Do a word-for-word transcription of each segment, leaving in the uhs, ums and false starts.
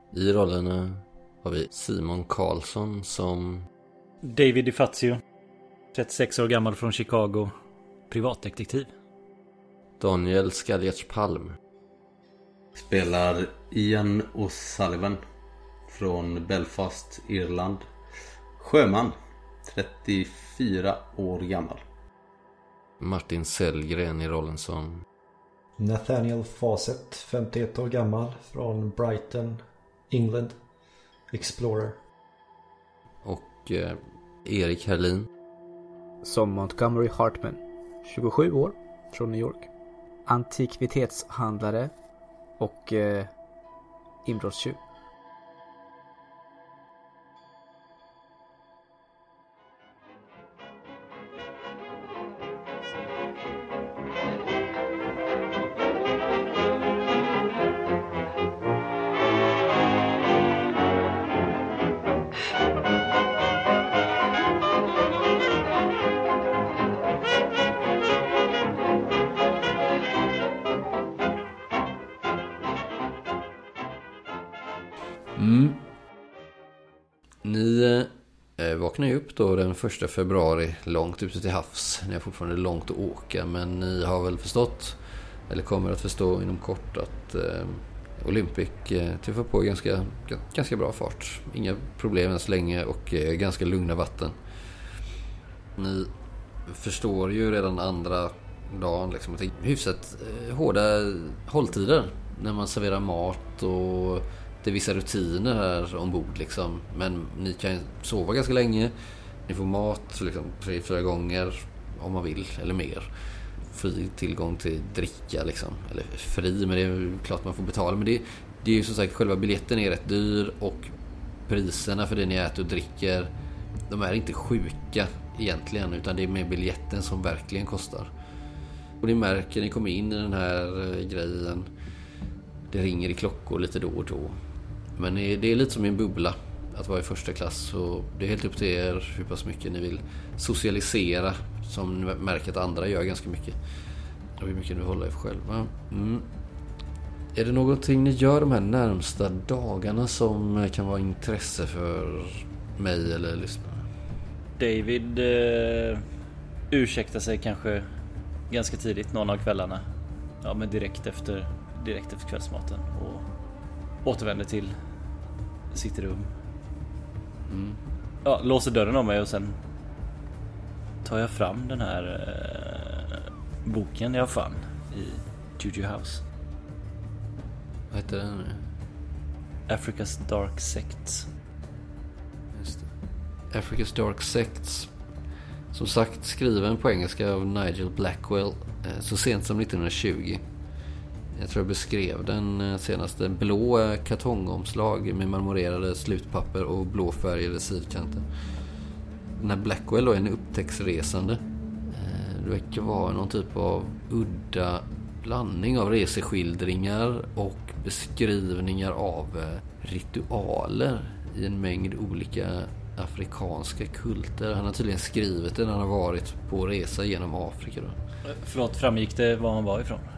I rollerna har vi Simon Karlsson som David DiFazio, trettiosex år gammal från Chicago, privatdetektiv. Daniel Skaljerts Palm spelar Ian O'Sullivan från Belfast, Irland, sjöman, trettiofyra år gammal. Martin Sellgren i rollen som Nathaniel Fawcett, femtioett år gammal, från Brighton, England, explorer. Och eh, Erik Herlin som Montgomery Hartman, tjugosju år, från New York, antikvitetshandlare och eh, inbrottstjuv. Mm. Ni eh, vaknar ju upp då den första februari långt ute till havs. Ni har fortfarande långt att åka, men ni har väl förstått, eller kommer att förstå inom kort, att eh, Olympic eh, tuffar på ganska, ganska bra fart. Inga problem än så länge och eh, ganska lugna vatten. Ni förstår ju redan andra dagen liksom, att det är hyfsat eh, hårda hålltider när man serverar mat, och det är vissa rutiner här ombord liksom. Men ni kan sova ganska länge. Ni får mat liksom tre, fyra gånger om man vill, eller mer. Fri tillgång till dricka liksom. Eller fri, men det är klart man får betala. Men det, det är ju som sagt, själva biljetten är rätt dyr, och priserna för det ni äter och dricker, de är inte sjuka egentligen, utan det är med biljetten som verkligen kostar. Och ni märker, ni kommer in i den här eh, grejen. Det ringer i klockor lite då och då. Men det är lite som en bubbla att vara i första klass. Så det är helt upp till er hur pass mycket ni vill socialisera, som ni märker att andra gör ganska mycket. Och hur mycket ni håller er själva. Mm. Är det någonting ni gör de här närmsta dagarna som kan vara intresse för mig eller lyssnarna? David eh, ursäktar sig kanske ganska tidigt någon av kvällarna. Ja, men direkt efter direkt efter kvällsmaten, och återvänder till sitt rum. Mm. Ja, låser dörren om mig, och sen tar jag fram den här eh, boken jag fann i Juju House. Vad heter den nu? Africa's Dark Sects. Just det. Africa's Dark Sects. Som sagt, skriven på engelska av Nigel Blackwell eh, så sent som nittonhundratjugo. Jag tror jag beskrev den senaste. Blå kartongomslag med marmorerade slutpapper och blåfärgade sidkanter. Den här Blackwell då är en upptäcktsresande. Det verkar vara någon typ av udda blandning av reseskildringar och beskrivningar av ritualer i en mängd olika afrikanska kulter. Han har tydligen skrivit det när han har varit på resa genom Afrika då. Förlåt, framgick det var han var ifrån?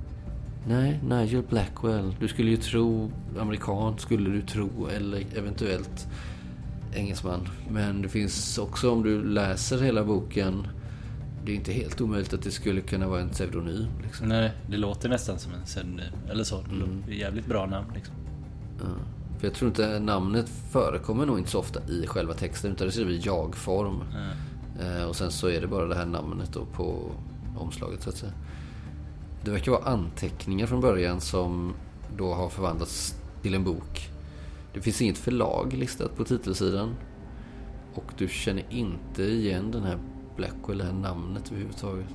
Nej, Nigel Blackwell. Du skulle ju tro amerikan, skulle du tro, eller eventuellt engelsman. Men det finns också, om du läser hela boken, det är inte helt omöjligt att det skulle kunna vara en pseudonym liksom. Nej, det låter nästan som en pseudonym. Eller så, det mm. är jävligt bra namn liksom. Ja. För jag tror inte namnet förekommer nog inte så ofta i själva texten, utan det skriver jag-form. Mm. eh, Och sen så är det bara det här namnet då på omslaget så att säga. Det verkar vara anteckningar från början som då har förvandlats till en bok. Det finns inget förlag listat på titelsidan. Och du känner inte igen den här Blackwell, det här namnet överhuvudtaget.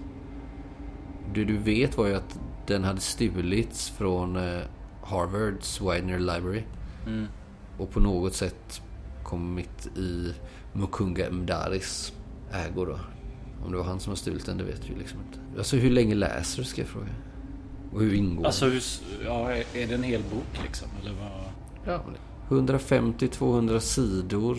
Det du vet var ju att den hade stulits från eh, Harvards Widener Library. Mm. Och på något sätt kommit i Mukunga Mdaris ägor då. Om det var han som har stulit den, det vet vi liksom inte. Alltså hur länge läser du, ska jag fråga. Och hur ingår alltså hur, ja, är det en hel bok liksom? Eller vad? Ja, hundrafemtio till tvåhundra sidor.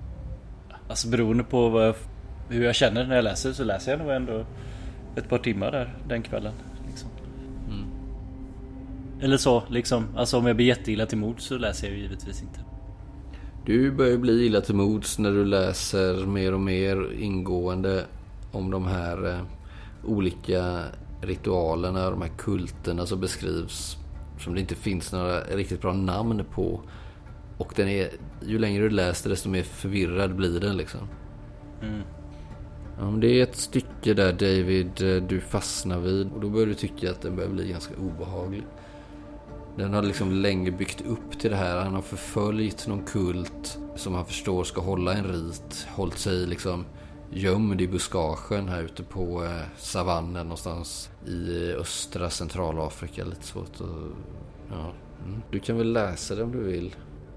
Alltså beroende på vad jag, hur jag känner när jag läser, så läser jag nog ändå ett par timmar där den kvällen liksom. Mm. Eller så liksom. Alltså om jag blir jätteilla till mod så läser jag ju givetvis inte. Du börjar bli illa till mods när du läser mer och mer ingående om de här eh, olika ritualerna, de här kulterna som beskrivs som det inte finns några riktigt bra namn på. Och den är, ju längre du läser desto mer förvirrad blir den liksom. Mm. Ja, men det är ett stycke där David du fastnar vid och då börjar du tycka att den börjar bli ganska obehaglig. Den har liksom länge byggt upp till det här. Han har förföljt någon kult som han förstår ska hålla en rit. Hållit sig liksom gömd i buskagen här ute på eh, savannen någonstans i östra Centralafrika. Lite svårt att... Ja. Mm. Du kan väl läsa det om du vill.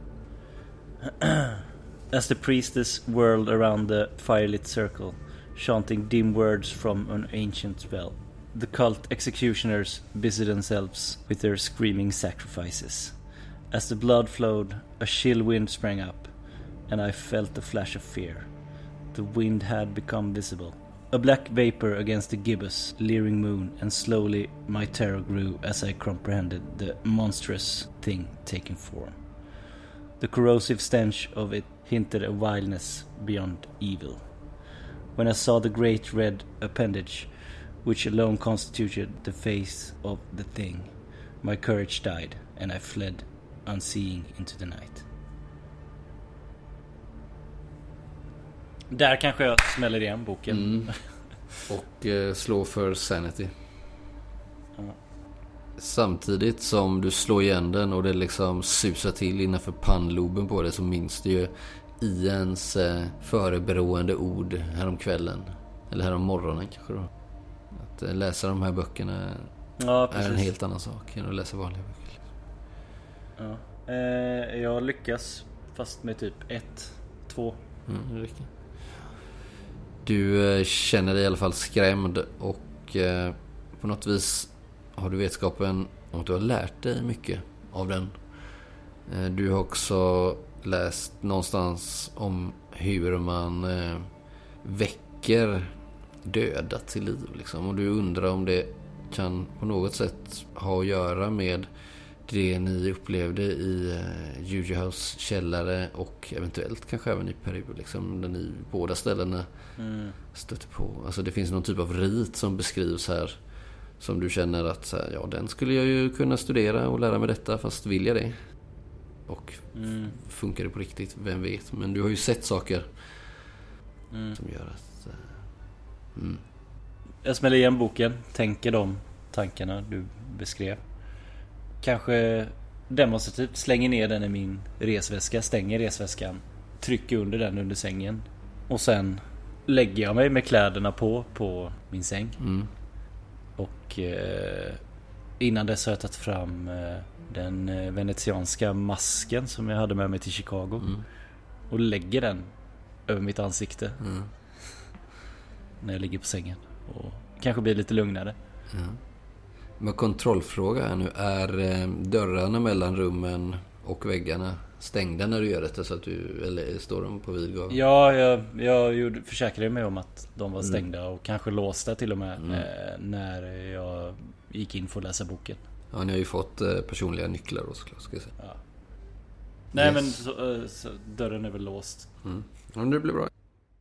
As the priestess whirled around the firelit circle, chanting dim words from an ancient spell, the cult executioners busied themselves with their screaming sacrifices. As the blood flowed, a chill wind sprang up, and I felt a flash of fear. The wind had become visible, a black vapor against the gibbous, leering moon, and slowly my terror grew as I comprehended the monstrous thing taking form. The corrosive stench of it hinted a wildness beyond evil. When I saw the great red appendage, which alone constituted the face of the thing, my courage died, and I fled unseeing into the night. Där kanske jag smäller igen boken. Mm. Och eh, slå för sanity. Ja. Samtidigt som du slår igen den och det liksom susar till innanför pannloben på det, så minns du ju Ians eh, föreberoende ord härom kvällen. Eller härom morgonen kanske då. Att eh, läsa de här böckerna Ja, är en helt annan sak än att läsa vanliga böcker. Ja. Eh, jag lyckas fast med typ ett, två. Mm, det räcker. Du eh, känner dig i alla fall skrämd och eh, på något vis har du vetskapen om att du har lärt dig mycket av den. Eh, du har också läst någonstans om hur man eh, väcker döda till liv liksom. Och du undrar om det kan på något sätt ha att göra med det ni upplevde i eh, Juju House källare och eventuellt kanske även i Peru liksom, där ni båda ställena Mm. stöter på. Alltså det finns någon typ av rit som beskrivs här som du känner att så här, ja, den skulle jag ju kunna studera och lära mig detta, fast vill jag det? Och Mm. funkar det på riktigt? Vem vet? Men du har ju sett saker Mm. som gör att uh, mm. Jag smäller igen boken, tänker de tankarna du beskrev. Kanske demonstrativt slänger ner den i min resväska, stänger resväskan, trycker under den under sängen och sen lägger jag mig med kläderna på på min säng. Mm. Och eh, innan dess har jag tagit fram eh, den eh, venetianska masken som jag hade med mig till Chicago Mm. och lägger den över mitt ansikte Mm. när jag ligger på sängen och kanske blir lite lugnare. Ja. Men kontrollfråga är nu, är eh, dörrarna mellan rummen och väggarna stängda när du gör detta, så att du, eller står de på vid gavel? Ja, jag, jag gjorde, försäkrade mig om att de var stängda Mm. och kanske låsta till och med Mm. eh, när jag gick in för att läsa boken. Ja, ni har ju fått eh, personliga nycklar då, såklart, ska jag säga. Ja. Nej, Yes. men så, eh, så, dörren är väl låst. Mm. Ja, det blir bra.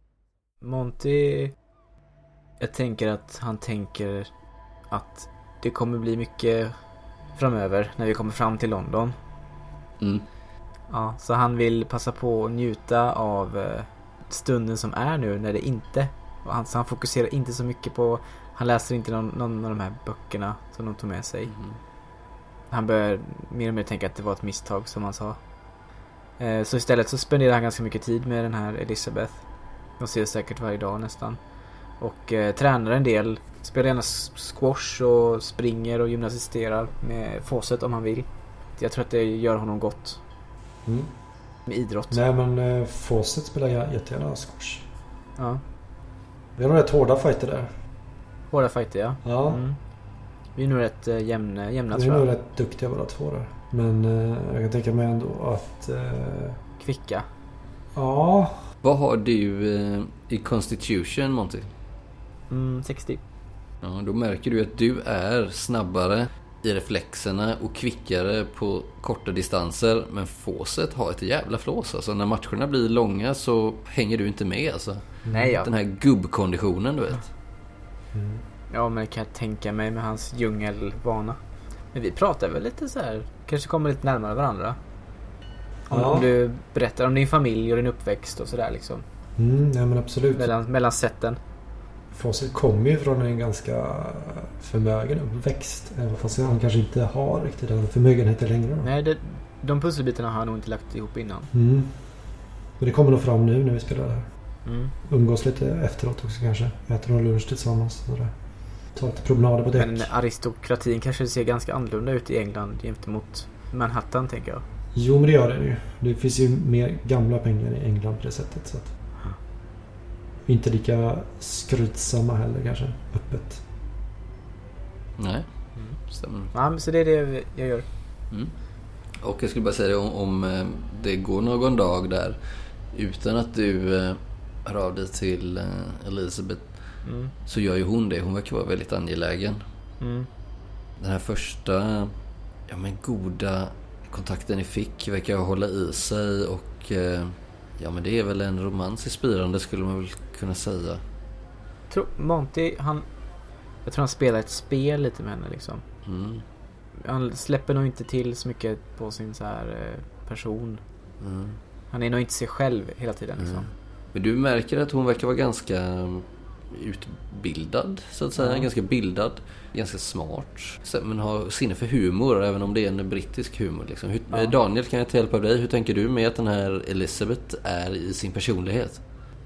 Monty, jag tänker att han tänker att det kommer bli mycket framöver när vi kommer fram till London. Mm. Ja, så han vill passa på att njuta av eh, stunden som är nu när det inte. Och han, så han fokuserar inte så mycket på, han läser inte någon, någon av de här böckerna som de tog med sig. Mm. Han börjar mer och mer tänka att det var ett misstag, som han sa. Eh, så istället så spenderar han ganska mycket tid med den här Elizabeth. De ser säkert varje dag nästan. Och eh, tränar en del. Spelar gärna squash och springer och gymnastiserar med Fawcett om han vill. Jag tror att det gör honom gott Mm. med idrott. Nej, men uh, Fawcett spelar jag jättegärna squash. Ja. Vi har rätt hårda fighter där. Hårda fighter, ja. Ja. Mm. Vi är nog rätt äh, jämna, jämna Vi är tror nog jag. rätt duktiga båda två där. Men uh, jag kan tänka mig ändå att... Uh, Kvicka. ja... Vad har du eh, i Constitution, Monty? Mm, sextio. Ja, då märker du att du är snabbare i reflexerna och kvickare på korta distanser. Men Fawcett har ett jävla flås. Alltså när matcherna blir långa så hänger du inte med. Alltså. Nej, ja. Den här gubbkonditionen, du vet. Mm. Ja, men det kan jag tänka mig med hans djungelvana. Men vi pratar väl lite så här, kanske kommer lite närmare varandra. Om, Ja. om du berättar om din familj och din uppväxt och sådär liksom. Mm, ja men absolut. Mellan, mellan sätten. Fawcett kommer ju från en ganska förmögen uppväxt. Även fast han kanske inte har riktigt den förmögenheten längre. Då. Nej, det, de pusselbitarna har jag nog inte lagt ihop innan. Mm. Och det kommer nog fram nu när vi spelar det här. Mm. Umgås lite efteråt också kanske. Äter någon lunch tillsammans. Sådär. Ta lite promenader på däck. Men aristokratin kanske ser ganska annorlunda ut i England gentemot Manhattan, tänker jag. Jo, men det gör det ju. Det finns ju mer gamla pengar i England på det sättet. Så att... Inte lika skrytsamma heller kanske. Öppet. Nej, stämmer. Ja, men så det är det jag gör. Mm. Och jag skulle bara säga det, om, om det går någon dag där utan att du eh, hör av dig till eh, Elizabeth, Mm. så gör ju hon det. Hon verkar vara väldigt angelägen. Mm. Den här första ja, men goda kontakten ni fick verkar hålla i sig och eh, ja, men det är väl en romans i spirande, skulle man väl kunna säga. Tror, Monty, han... Jag tror han spelar ett spel lite med henne liksom. Mm. Han släpper nog inte till så mycket på sin så här eh, person. Mm. Han är nog inte sig själv hela tiden liksom. Mm. Men du märker att hon verkar vara ganska utbildad, så att säga. Ja. Ganska bildad, ganska smart. Men har sinne för humor, även om det är en brittisk humor. Liksom. Hur, Ja. Daniel, kan jag ta hjälp av dig? Hur tänker du med att den här Elizabeth är i sin personlighet?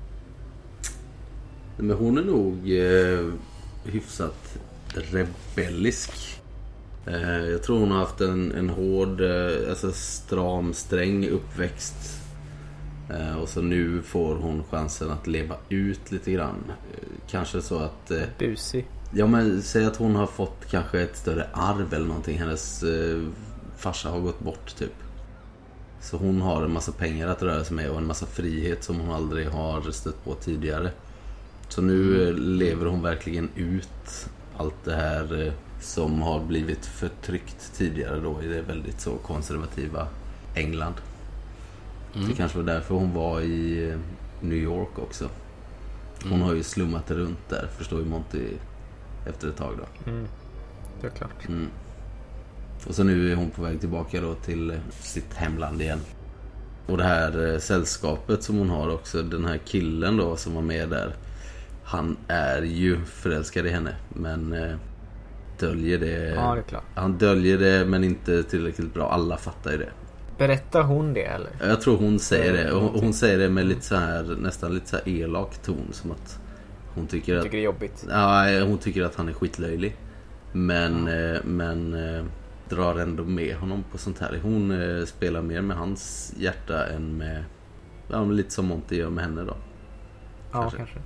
Men hon är nog eh, hyfsat rebellisk. Eh, jag tror hon har haft en, en hård, eh, alltså stram, sträng uppväxt. Eh, och så nu får hon chansen att leva ut lite grann. Eh, kanske så att... Eh, Busig. ja, men säg att hon har fått kanske ett större arv eller någonting. Hennes eh, farsa har gått bort typ. Så hon har en massa pengar att röra sig med och en massa frihet som hon aldrig har stött på tidigare. Så nu eh, lever hon verkligen ut allt det här eh, som har blivit förtryckt tidigare då i det väldigt så konservativa England. Mm. Det kanske var därför hon var i eh, New York också. Hon Mm. har ju slummat runt där, förstår ju Monty efter ett tag då. Mm. Det är klart. Mm. Och så nu är hon på väg tillbaka då till eh, sitt hemland igen. Och det här eh, sällskapet som hon har också, den här killen då som var med där, han är ju förälskad i henne, men eh, döljer det. Ja, det är klart. Han döljer det, men inte tillräckligt bra. Alla fattar ju det. Berättar hon det eller? Jag tror hon säger det. Och hon, hon säger det med lite så här, nästan lite så här elak ton, som att hon tycker att Tycker det är jobbigt. ja, hon tycker att han är skitlöjlig. Men eh, men eh, drar ändå med honom på sånt här. Hon eh, spelar mer med hans hjärta än med, ja, lite som Monty gör med henne då. Ja, kanske. kanske.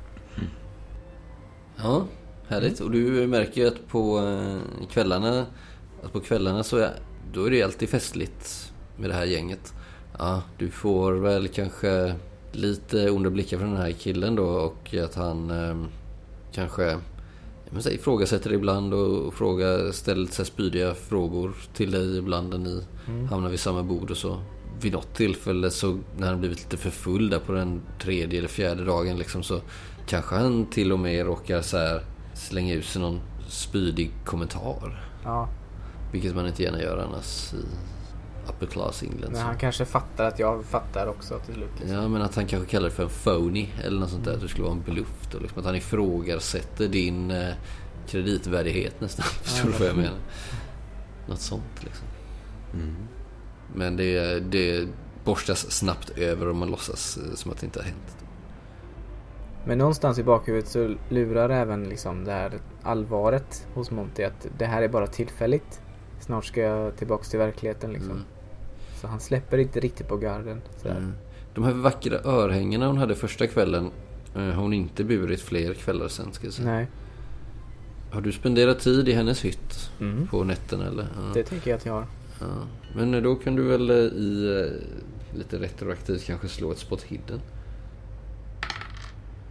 Ja, härligt. Och du märker ju att på eh, kvällarna att på kvällarna så är, då är det alltid festligt med det här gänget. Ja, du får väl kanske lite onda blickar från den här killen då, och att han eh, kanske jag menar, ifrågasätter ibland och frågar, ställer så här spydiga frågor till dig ibland när ni Mm. hamnar vid samma bord och så. Vid något tillfälle så när han blivit lite för full där på den tredje eller fjärde dagen liksom, så kanske han till och med råkar så här slänga ut sig någon spydig kommentar. Ja, Vilket man inte gärna gör annars i upper class England. men så. han kanske fattar att jag fattar också till slut liksom. Ja, men att han kanske kallar det för en phony eller något sånt där. Att det skulle vara en bluff då, liksom. Att han ifrågasätter din eh, kreditvärdighet nästan. Förstår du vad jag menar? Något sånt liksom. Mm. Men det, det borstas snabbt över och man låtsas eh, som att det inte har hänt. Men någonstans i bakhuvudet så lurar även liksom det här allvaret hos Monty, att det här är bara tillfälligt. Snart ska jag tillbaka till verkligheten liksom. Mm. Så han släpper inte riktigt på garden. Så Mm. De här vackra örhängena hon hade första kvällen eh, har hon inte burit fler kvällar sen, ska jag säga. Nej, Har du spenderat tid i hennes hytt mm. på nätten eller? Ja. det tänker jag att jag har. Ja. Men då kan du väl eh, i eh, lite retroaktivt kanske slå ett spot hidden.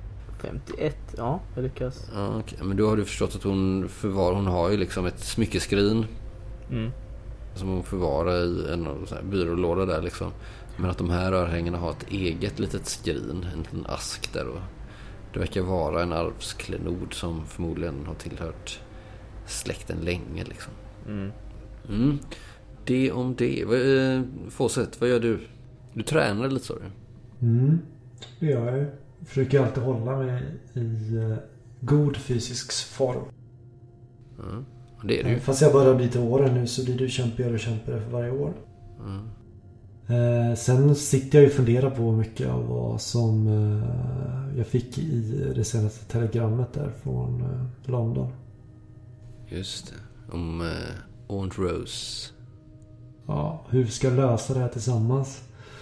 femtioett, ja, jag lyckas. Ja, okay. Men då har du förstått att hon förvar, hon har ju liksom ett smyckeskrin Mm. som hon förvarar i en sån här byrålåda där liksom. Men att de här örhängena har ett eget litet skrin, en liten ask där, och det verkar vara en arvsklenod som förmodligen har tillhört släkten länge liksom. Mm. Mm. Det om det. Eh, Fawcett, vad gör du? Du tränar lite, så du? Mm, det gör jag. Jag försöker alltid hålla mig i uh, god fysisk form. Mm. Det är det ju. Fast jag börjar bli till åren nu så blir du kämpigare och kämpigare för varje år. Mm. Eh, sen sitter jag och funderar på mycket av vad som eh, jag fick i det senaste telegrammet där från eh, London. Just det. Om eh, Aunt Rose. Ja, hur vi ska lösa det här tillsammans.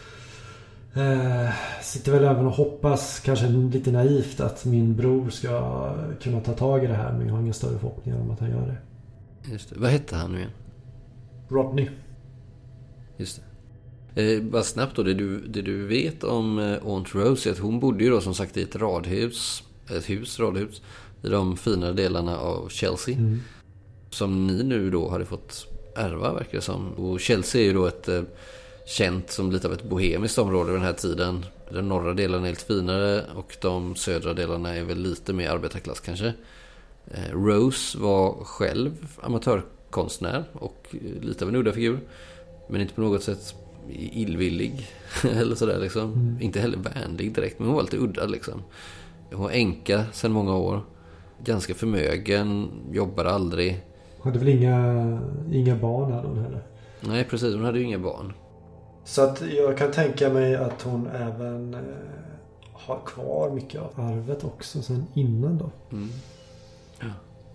Eh, sitter väl även och hoppas, kanske lite naivt, att min bror ska kunna ta tag i det här. Men jag har inga större förhoppningar om att han gör det. Just det. Vad hette han nu igen? Rodney. Just det. Eh, bara snabbt då, det du, det du vet om eh, Aunt Rose är att hon bodde ju då som sagt i ett radhus, ett hus, radhus, i de finare delarna av Chelsea. Mm. Som ni nu då hade fått ärva, verkar det som. Och Chelsea är ju då ett eh, känt som lite av ett bohemiskt område vid den här tiden. Den norra delen är lite finare och de södra delarna är väl lite mer arbetarklass kanske. Eh, Rose var själv amatörkonstnär och lite av en udda figur. Men inte på något sätt illvillig eller sådär liksom. Mm. Inte heller vänlig direkt, men hon var lite udda liksom. Hon var änka sedan många år. Ganska förmögen, jobbade aldrig. Hade väl inga, inga barn hade hon heller. Nej, precis. Hon hade ju inga barn. Så att jag kan tänka mig att hon även eh, har kvar mycket av arvet också sen innan då. Mm. Ja.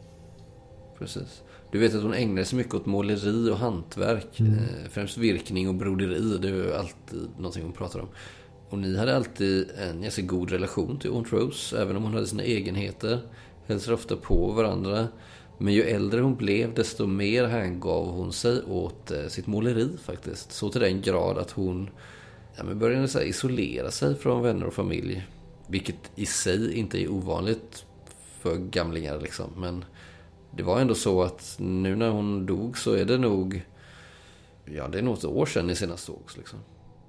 Precis. Du vet att hon ägnar sig mycket åt måleri och hantverk. Mm. Eh, främst virkning och broderi. Det är ju alltid någonting hon pratar om. Och ni hade alltid en ganska god relation till Aunt Rose. Även om hon hade sina egenheter. Hälsade ofta på varandra. Men ju äldre hon blev, desto mer hängav hon sig åt eh, sitt måleri faktiskt. Så till den grad att hon ja, men började så här, isolera sig från vänner och familj. Vilket i sig inte är ovanligt för gamlingar liksom. Men det var ändå så att nu när hon dog så är det nog, ja, det är nog ett år sedan i senast sågs liksom.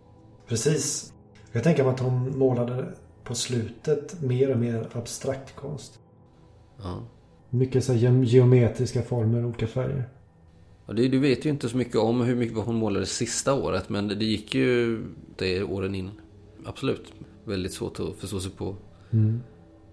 Precis. Jag tänker mig att hon målade på slutet mer och mer abstrakt konst. Ja. Mycket så här geometriska former, olika färger. Ja, det, du vet ju inte så mycket om hur mycket hon målade sista året, men det, det gick ju det åren in. Absolut. Väldigt svårt att förstå sig på. Mm.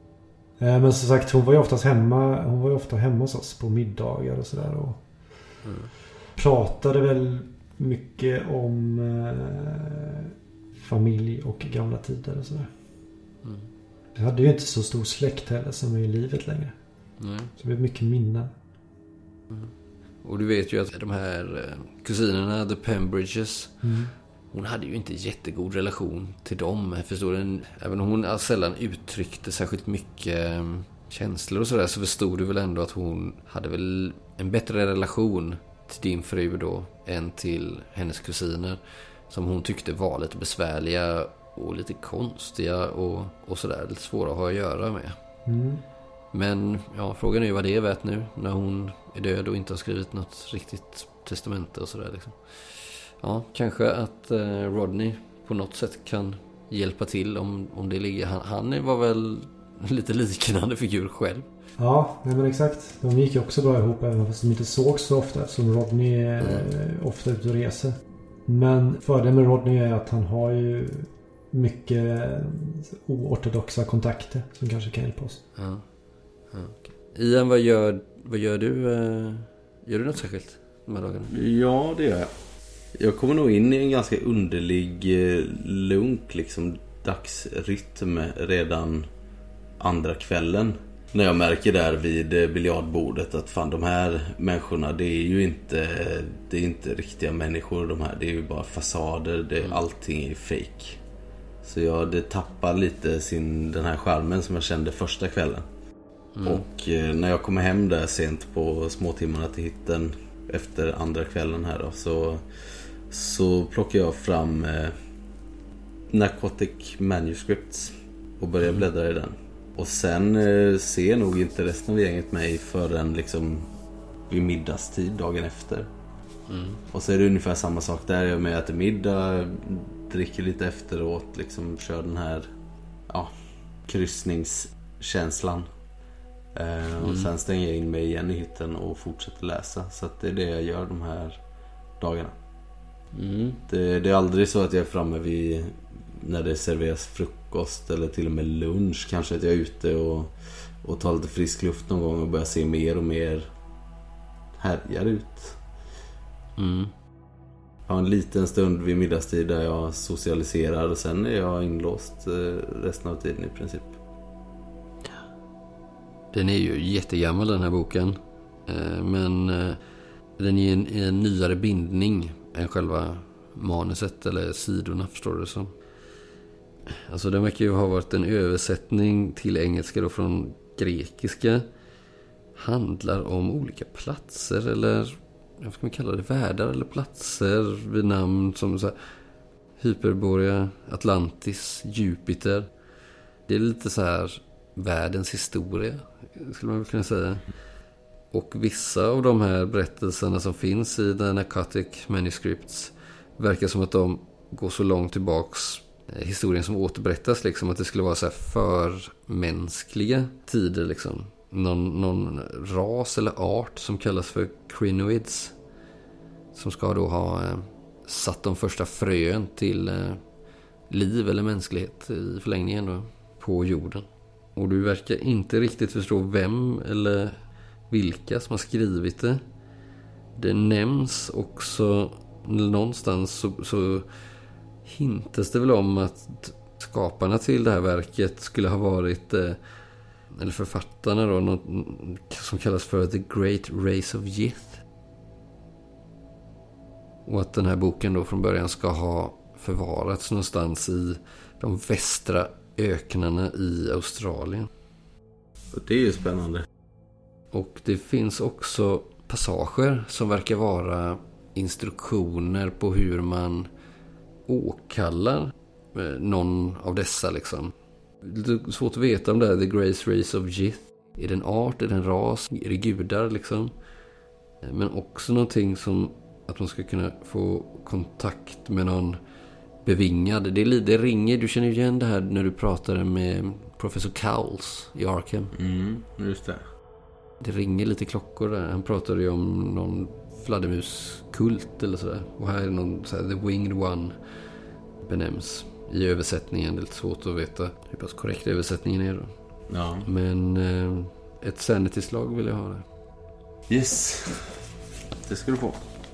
Eh, men som sagt, hon var ju oftast hemma, hon var ju ofta hemma hos oss på middagar och sådär. Och mm. pratade väl mycket om eh, familj och gamla tider och sådär. Mm. Jag hade ju inte så stor släkt heller som är i livet längre. Nej. Så det blev mycket minnen. Mm. Och du vet ju att de här kusinerna, The Pembridges, mm. hon hade ju inte jättegod relation till dem. Förstår du? Även om hon sällan uttryckte särskilt mycket känslor och sådär, så förstod du väl ändå att hon hade väl en bättre relation till din fru då än till hennes kusiner, som hon tyckte var lite besvärliga och lite konstiga och, och sådär, lite svåra att ha att göra med. Mm. Men ja, frågan är ju vad det är värt nu när hon är död och inte har skrivit något riktigt testamente och sådär liksom. Ja, kanske att eh, Rodney på något sätt kan hjälpa till om, om det ligger. Han, han var väl lite liknande figur själv. Ja, nej men exakt. De gick ju också bra ihop även fast de inte såg så ofta, eftersom Rodney är mm. ofta ute och reser. Men fördelen med Rodney är att han har ju mycket oortodoxa kontakter som kanske kan hjälpa oss. Ja. Ja, okay. Ian, vad gör, vad gör du? Gör du något särskilt de här dagarna? Ja, det gör jag. Jag kommer nog in i en ganska underlig lunk, liksom dagsrytm redan andra kvällen. När jag märker där vid biljardbordet att fan, de här människorna, det är ju inte, det är inte riktiga människor de här. Det är ju bara fasader, det, mm. allting är fake. Så jag det tappar lite sin, den här charmen som jag kände första kvällen. Mm. Och eh, när jag kommer hem där sent på småtimmarna till hytten efter andra kvällen här då, så, så plockar jag fram eh, Narcotic Manuscripts och börjar bläddra i den. Och sen eh, ser nog inte resten av gänget mig förrän liksom vid middagstid dagen efter. Mm. Och så är det ungefär samma sak där. Jag med äter middag, dricker lite efteråt, liksom kör den här ja, kryssningskänslan. Eh, mm. Och sen stänger jag in mig igen i hytten och fortsätter läsa. Så att det är det jag gör de här dagarna. Mm. Det, det är aldrig så att jag är framme vid när det serveras frukost eller till och med lunch. Kanske att jag är ute och, och tar lite frisk luft någon gång och börjar se mer och mer härjar ut. Mm. Jag har en liten stund vid middagstid där jag socialiserar och sen är jag inlåst resten av tiden i princip. Den är ju jättegammal den här boken. Men den är en, en nyare bindning än själva manuset eller sidorna, förstår du det som. Alltså den verkar ju ha varit en översättning till engelska då från grekiska. Handlar om olika platser eller vad ska man kalla det, världar eller platser vid namn som så här, Hyperborea, Atlantis, Jupiter. Det är lite så här världens historia, skulle man kunna säga. Och vissa av de här berättelserna som finns i The Narcotic Manuscripts verkar som att de går så långt tillbaks, historien som återberättas liksom, att det skulle vara så här förmänskliga tider liksom. Någon, någon ras eller art som kallas för crinoids som ska då ha eh, satt de första frön till eh, liv eller mänsklighet i förlängningen då, på jorden. Och du verkar inte riktigt förstå vem eller vilka som har skrivit det. Det nämns också någonstans så, så hintas det väl om att skaparna till det här verket skulle ha varit eh, eller författarna då, något som kallas för The Great Race of Yith. Och att den här boken då från början ska ha förvarats någonstans i de västra öknarna i Australien. Det är ju spännande. Och det finns också passager som verkar vara instruktioner på hur man åkallar någon av dessa liksom. Det är svårt att veta om det är The Great Race of Yith. Är det en art, är det en ras, är det gudar liksom. Men också någonting som att man ska kunna få kontakt med någon bevingad. Det, är, det ringer, du känner igen det här när du pratade med professor Cowles i Arkham. Mm, just det. Det ringer lite klockor där. Han pratade ju om någon fladdermuskult eller sådär. Och här är någon så här, The Winged One benämns i översättningen. Det är lite svårt att veta hur pass korrekt översättningen är då. Ja. Men eh, ett sanity-slag vill jag ha det. Yes. Det ska du få.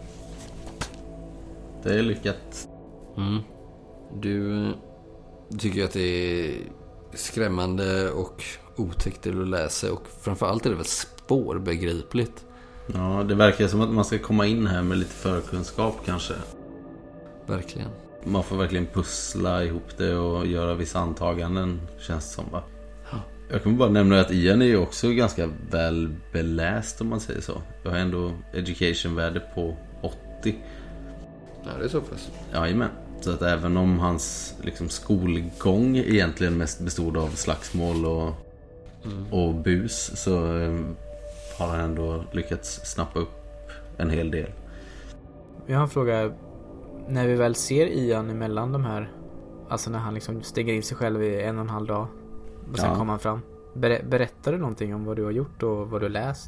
Det är lyckat. Mm. Du tycker att det är skrämmande och otäckt att läsa. Och framförallt är det väl spårbegripligt. Ja, det verkar som att man ska komma in här med lite förkunskap kanske. Verkligen. Man får verkligen pussla ihop det och göra vissa antaganden, känns det som, va? Ja. Jag kan bara nämna att Ian är ju också ganska väl beläst, om man säger så. Jag har ändå education-värde på åttio. Ja, det är så pass. Jajamän. Så att även om hans liksom, skolgång egentligen mest bestod av slagsmål och, mm. och bus, så eh, har han ändå lyckats snappa upp en hel del. Jag har en fråga. När vi väl ser Ian emellan de här, alltså när han liksom stänger in sig själv i en och en halv dag och sen ja. kommer han fram. Ber- berättar du någonting om vad du har gjort och vad du har läst?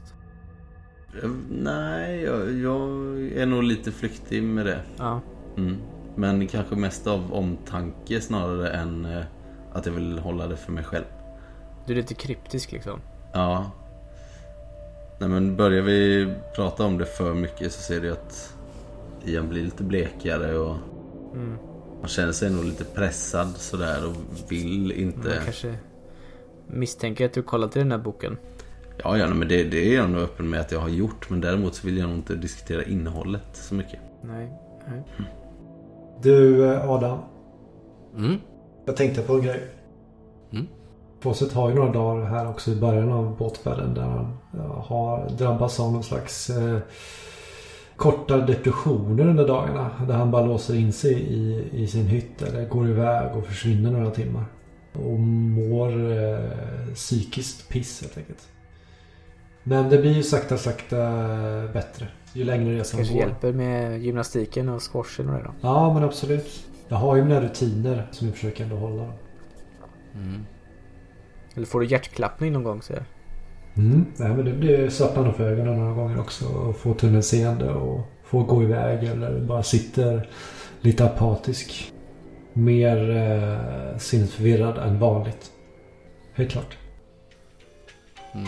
Nej, jag, jag är nog lite flyktig med det. Ja. Mm. Men kanske mest av omtanke snarare än eh, att jag vill hålla det för mig själv. Du är lite kryptisk liksom. Ja. Nej, men börjar vi prata om det för mycket så ser du att Ian blir lite blekare och mm. man känner sig nog lite pressad sådär och vill inte... Man kanske misstänker att du kollat till den här boken. Ja, ja men det, det är jag nog öppen med att jag har gjort. Men däremot så vill jag nog inte diskutera innehållet så mycket. Nej, nej. Mm. Du, Adam. Mm? Jag tänkte på en grej. Mm? Påset har ju några dagar här också i början av båtfärden där han har drabbats av någon slags eh, korta depressioner under dagarna. Där han bara låser in sig i, i sin hytt eller går iväg och försvinner några timmar. Och mår eh, psykiskt piss helt enkelt. Men det blir ju sakta sakta bättre ju längre resan Kanske går. hjälper med gymnastiken och squashen och det då. Ja, men absolut. Jag har ju mina rutiner som jag försöker ändå hålla. Mm. Eller får du hjärtklappning någon gång så är det? Mm. Nej, men det blir slappnande för ögonen några gånger också. Och få tunnelseende och få gå iväg eller bara sitter lite apatisk. Mer eh, sinnesförvirrad än vanligt. Helt klart. Mm.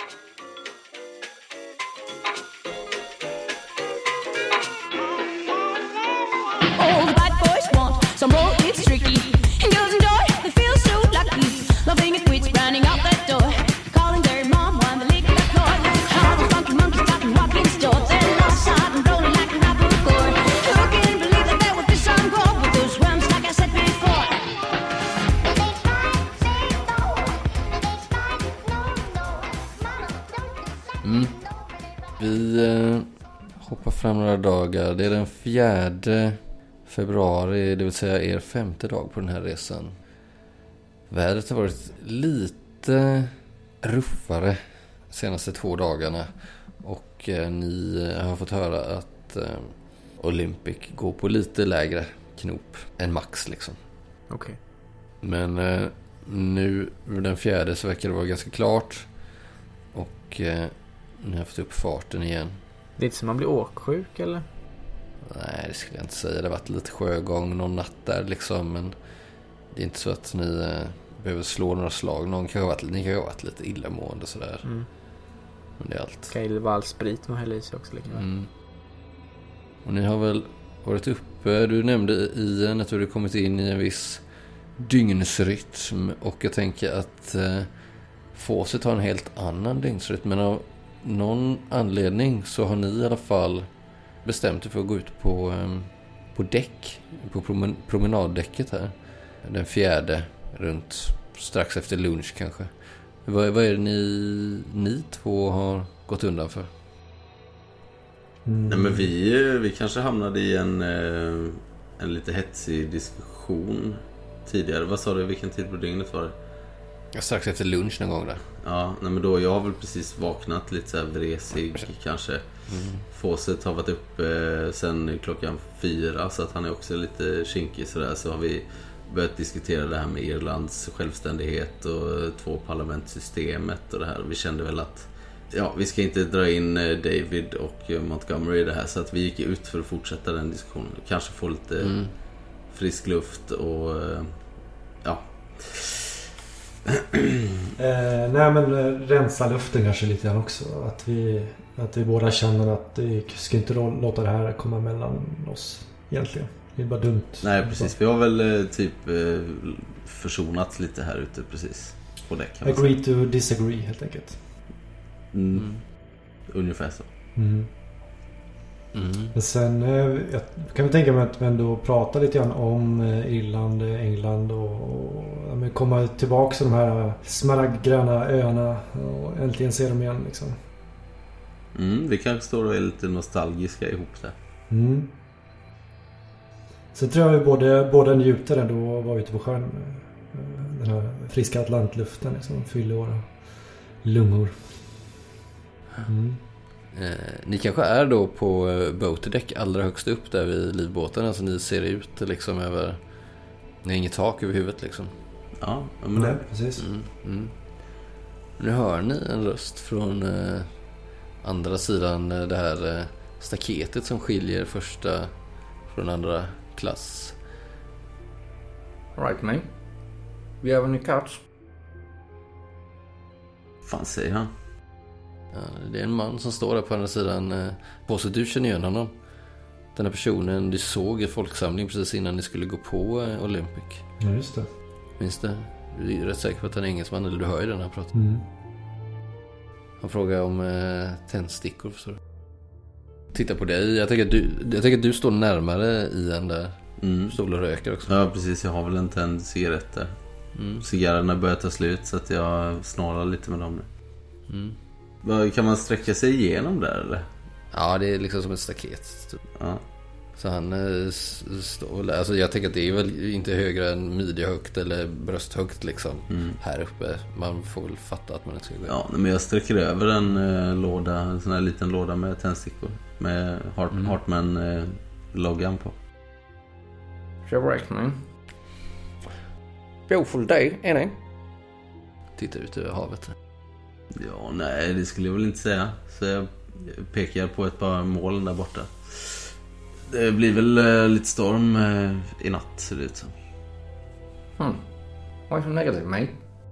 All the bad boys want some more, it's tricky. And girls enjoy, they feel so lucky. Loving it quits, running out that door. Calling their mom when they lick the floor. How the funky monkeys got them walking stores. They're lost out and rolling like a rubber core. Who can believe that there was this song called with those worms like I said before? Mm. Vi eh, hoppar fram några dagar. Det är den fjärde februari, det vill säga er femte dag på den här resan. Vädret har varit lite ruffare de senaste två dagarna. Och eh, ni har fått höra att eh, Olympic går på lite lägre knop än max liksom. Okej. Okay. Men eh, nu den fjärde så verkar det vara ganska klart. Och eh, ni har fått upp farten igen. Det är inte som man blir åksjuk eller? Nej, det skulle jag inte säga. Det har varit lite sjögång någon natt där liksom. Men det är inte så att ni eh, behöver slå några slag. Någon kan ha varit, ni kan ha varit lite illamående sådär. Mm. Men det är allt. Kan ju vara all sprit man häller i sig också. Liksom. Mm. Och ni har väl varit uppe. Du nämnde i en att du hade kommit in i en viss dygnsrytm. Och jag tänker att eh, Fawcett har en helt annan dygnsrytm. Men av någon anledning så har ni i alla fall bestämt er för att gå ut på, eh, på däck. På promen- promenaddäcket här. Den fjärde runt strax efter lunch kanske. Vad, vad är det ni, ni två har gått undan för? Mm. Nej, men vi, vi kanske hamnade i en, en lite hetsig diskussion tidigare. Vad sa du, vilken tid på dygnet var det? Ja, strax efter lunch någon gång där. Ja, nej, men då jag har väl precis vaknat lite så här vresig kanske. Mm. Fawcett har varit uppe sen klockan fyra så att han är också lite kinkig sådär. Så har vi börjat diskutera det här med Irlands självständighet och två parlamentssystemet och det här. Vi kände väl att ja, vi ska inte dra in David och Montgomery i det här, så att vi gick ut för att fortsätta den diskussionen. Kanske få lite mm. frisk luft och ja. eh, nej men rensa luften kanske lite grann också. Att vi, att vi båda känner att vi ska inte låta det här komma mellan oss egentligen. Det är bara dumt. Nej, precis. Vi har väl typ försonats lite här ute precis på däck. Agree to disagree helt enkelt. Mm. Mm. Ungefär så. Mm. Mm. Men sen jag kan vi tänka mig att vi ändå pratar lite grann om Irland, England och, och men komma tillbaka till de här smaragdgröna öarna och äntligen se dem igen liksom. Mm, vi kanske står och är lite nostalgiska ihop där. Mm. Så tror jag vi både, både njuter ändå och var ute på sjön. Den här friska atlantluften liksom fyller våra lungor. Mm. Eh, ni kanske är då på eh, boatdeck allra högst upp där vid livbåten. Alltså ni ser ut liksom över... Ni har inget tak över huvudet liksom. Ja, men det... Nej, precis. Mm, mm. Nu hör ni en röst från eh, andra sidan eh, det här eh, staketet som skiljer första från andra klass. Right, mate. We have any cuts? Fan säger han? Ja, det är en man som står där på andra sidan. På så du känner igen honom. Den här personen du såg i folksamling precis innan ni skulle gå på Olympic. Ja, just det. Minns det? Du är rätt säker på att han är engelsman, eller du hör ju den här praten. Mm. Han frågar om eh, tändstickor, förstår du. Titta på dig. Jag tänker att du, jag tänker att du står närmare i en där. Mm. Stol och röker också. Ja, precis. Jag har väl en tänd cigarett där. Mm. Cigarrerna börjar ta slut så att jag snarare lite med dem nu. Mm. Kan man sträcka sig igenom där eller? Ja, det är liksom som ett staket typ. Ja. Så han eh, står... Alltså jag tänker att det är väl inte högre än midjehögt eller brösthögt liksom. Mm. Här uppe. Man får väl fatta att man inte ska gå. Ja, men jag sträcker över en eh, låda. En sån här liten låda med tändstickor. Med Hart- mm. Hartman-loggan eh, på. You're right, man. Beautiful day, ain't it? Titta ut över havet. Ja, nej, det skulle jag väl inte säga. Så jag pekar på ett par moln där borta. Det blir väl eh, lite storm eh, i natt, ser det ut som. Hmm. Why so negative, mate?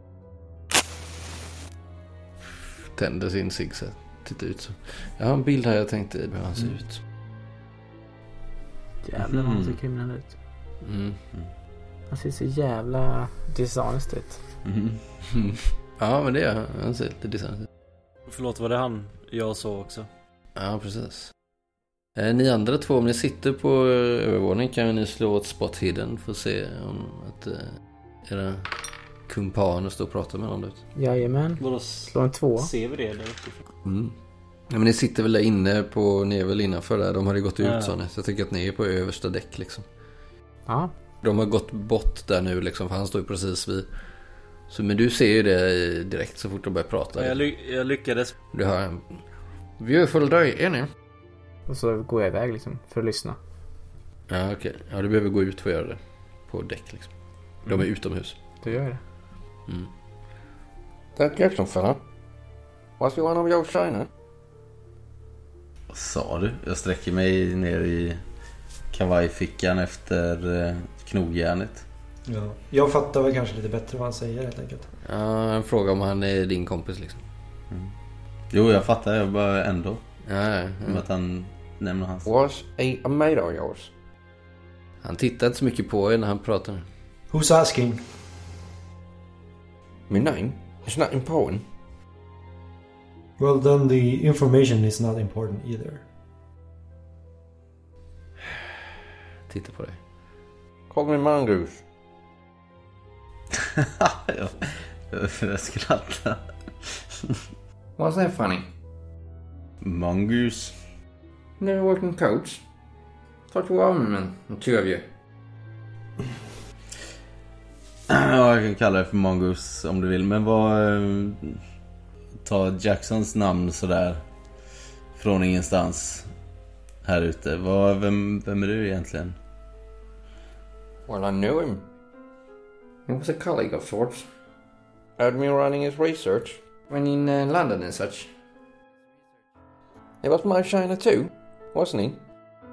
Tänder sin zigzag. Titta ut så. Jag har en bild här jag tänkte hur han ser mm. ut. Jävlar vad han ser kriminell ut. Mm. Han ser så jävla dishonest ut. Mm. Ja, men det är han ser lite dishonest ut. Förlåt, var det han jag såg också? Ja, precis. Eh, ni andra två, om ni sitter på eh, övervåningen kan ni slå ett spot hidden för att se om att eh, era kumpaner står och pratar med någon ut. Jajamän. Vadå? Slå en två. Ser vi det där uppe? Mm. Ja, men ni sitter väl där inne på, ni är väl innanför där. De hade gått ut ja. så, så jag tycker att ni är på översta däck liksom. Ja. De har gått bort där nu liksom, för han står ju precis vid. Så, men du ser ju det direkt så fort de börjar prata. Ja, jag, ly- jag lyckades. Du har en beautiful day, är ni? Och så går jag iväg liksom för att lyssna. Ja, okej. Okay. Ja, du behöver gå ut för att göra det. På däck liksom. De är mm. utomhus. Du gör det. Mm. That Jackson fella. Was he one of your China? Vad sa du? Jag sträcker mig ner i kavajfickan efter eh, knogjärnet. Ja. Jag fattar väl kanske lite bättre vad han säger helt enkelt. Ja, en fråga om han är din kompis liksom. Mm. Jo, jag fattar. Jag bara ändå. Ja, ja, ja. Att han nämner hans. Was he a mate of yours? Han tittar inte så mycket på er när han pratar. Who's asking? My name is not important. Well, then the information is not important either. Titta på dig. Call me Mongoose. Ja, jag skrattar. What's that funny? Mongoose. Never worked in coats. Thought you were armament, the two of you. Ja, jag kan kalla det för Mongoose om du vill. Men vad... Ta Jacksons namn sådär från ingenstans här ute. Vad, vem, vem är du egentligen? Well, I knew him. He was a colleague of sorts. Had me running his research when in uh, London and such. He was my China too, wasn't he?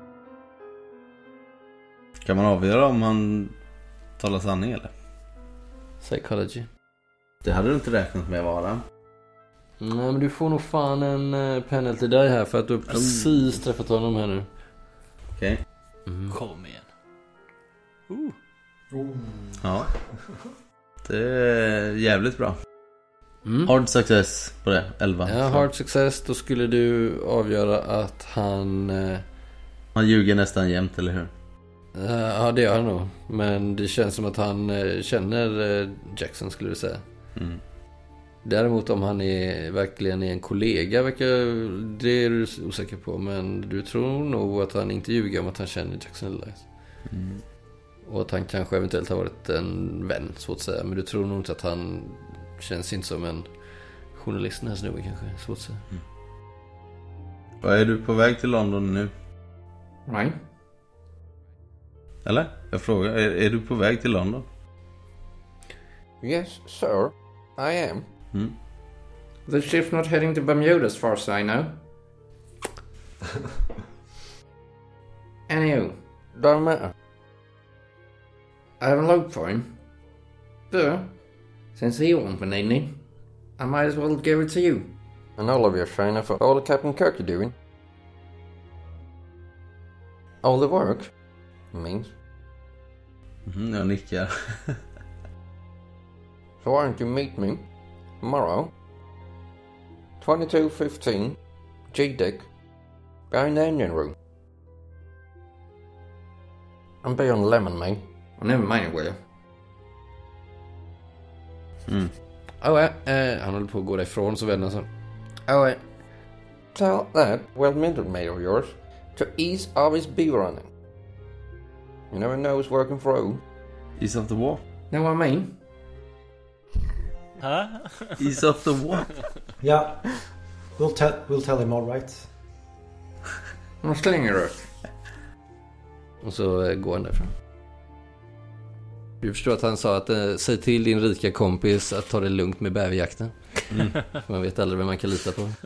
Kan man avgöra om han talar sanning eller? Psychology. Det hade du inte räknat med vara. Nej, men du får nog fan en uh, penalty dig här för att du har precis mm. träffat honom här nu. Okej. Okay. Mm. Kom igen. Uh. Oh. Ja. Det är jävligt bra. Mm. Hard success på det, elva. Ja, hard success. Då skulle du avgöra att han... Uh... Han ljuger nästan jämt, eller hur? Uh, ja, det gör han nog. Men det känns som att han uh, känner uh, Jackson, skulle du säga. Mm. Däremot om han är verkligen är en kollega verkar, det är du osäker på. Men du tror nog att han inte ljuger om att han känner Jackson Elias. Mm. Och att han kanske eventuellt har varit en vän, så att säga. Men du tror nog inte att han känns inte som en journalist, den här snubben kanske, så att säga. Mm. Vad är du på väg till London nu? Right. Eller? Jag frågar, är, är du på väg till London? Yes, sir. I am. Mm. The ship's not heading to Bermuda as far as I know. Anywho, don't matter. I have a load for him. So, since he won't be needing it, I might as well give it to you. And all of your China for all the Captain Kirk you're doing. All the work, means. Mm, jag nickar. So why don't you meet me tomorrow, twenty-two fifteen, G-Deck, behind the engine room. I'm be on lemon, mate. I never mind it, will you? Mm. Oh, uh, uh, han håller på att gå därifrån, så vänder han sig. Oh, uh. Tell that well-meant mate of yours to ease of his beaver running. You never know who's working through. Ease of the what? Know what I mean? Huh? Ease of the what? Ja. We'll, te- we'll tell him all right. I'm slänger det. Och så eh, går han därifrån. Du förstår att han sa att eh, säg till din rika kompis att ta det lugnt med bäverjakten. Mm. Man vet aldrig vem man kan lita på.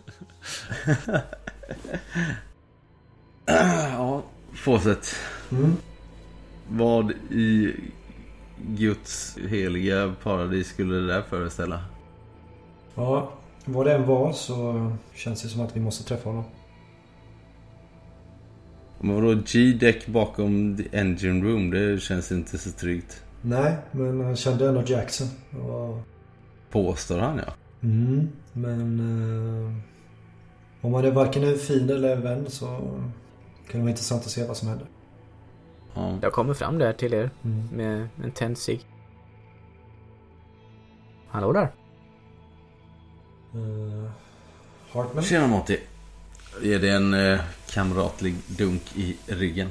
Ja, Fawcett. Mm. Vad i Guds heliga paradis skulle det där föreställa? Ja, vad det än var så känns det som att vi måste träffa honom. Men vadå G-deck bakom the engine room? Det känns inte så tryggt. Nej, men han kände ändå Jackson. Och... Påstår han, ja. Mm, men... Uh, om man är varken en fin eller en vän så kan det vara intressant att se vad som händer. Ja. Jag kommer fram där till er Mm. med en tänd cigg. Hallå där. Uh, Hartman? Tjena Monty. Är det en eh, kamratlig dunk i ryggen?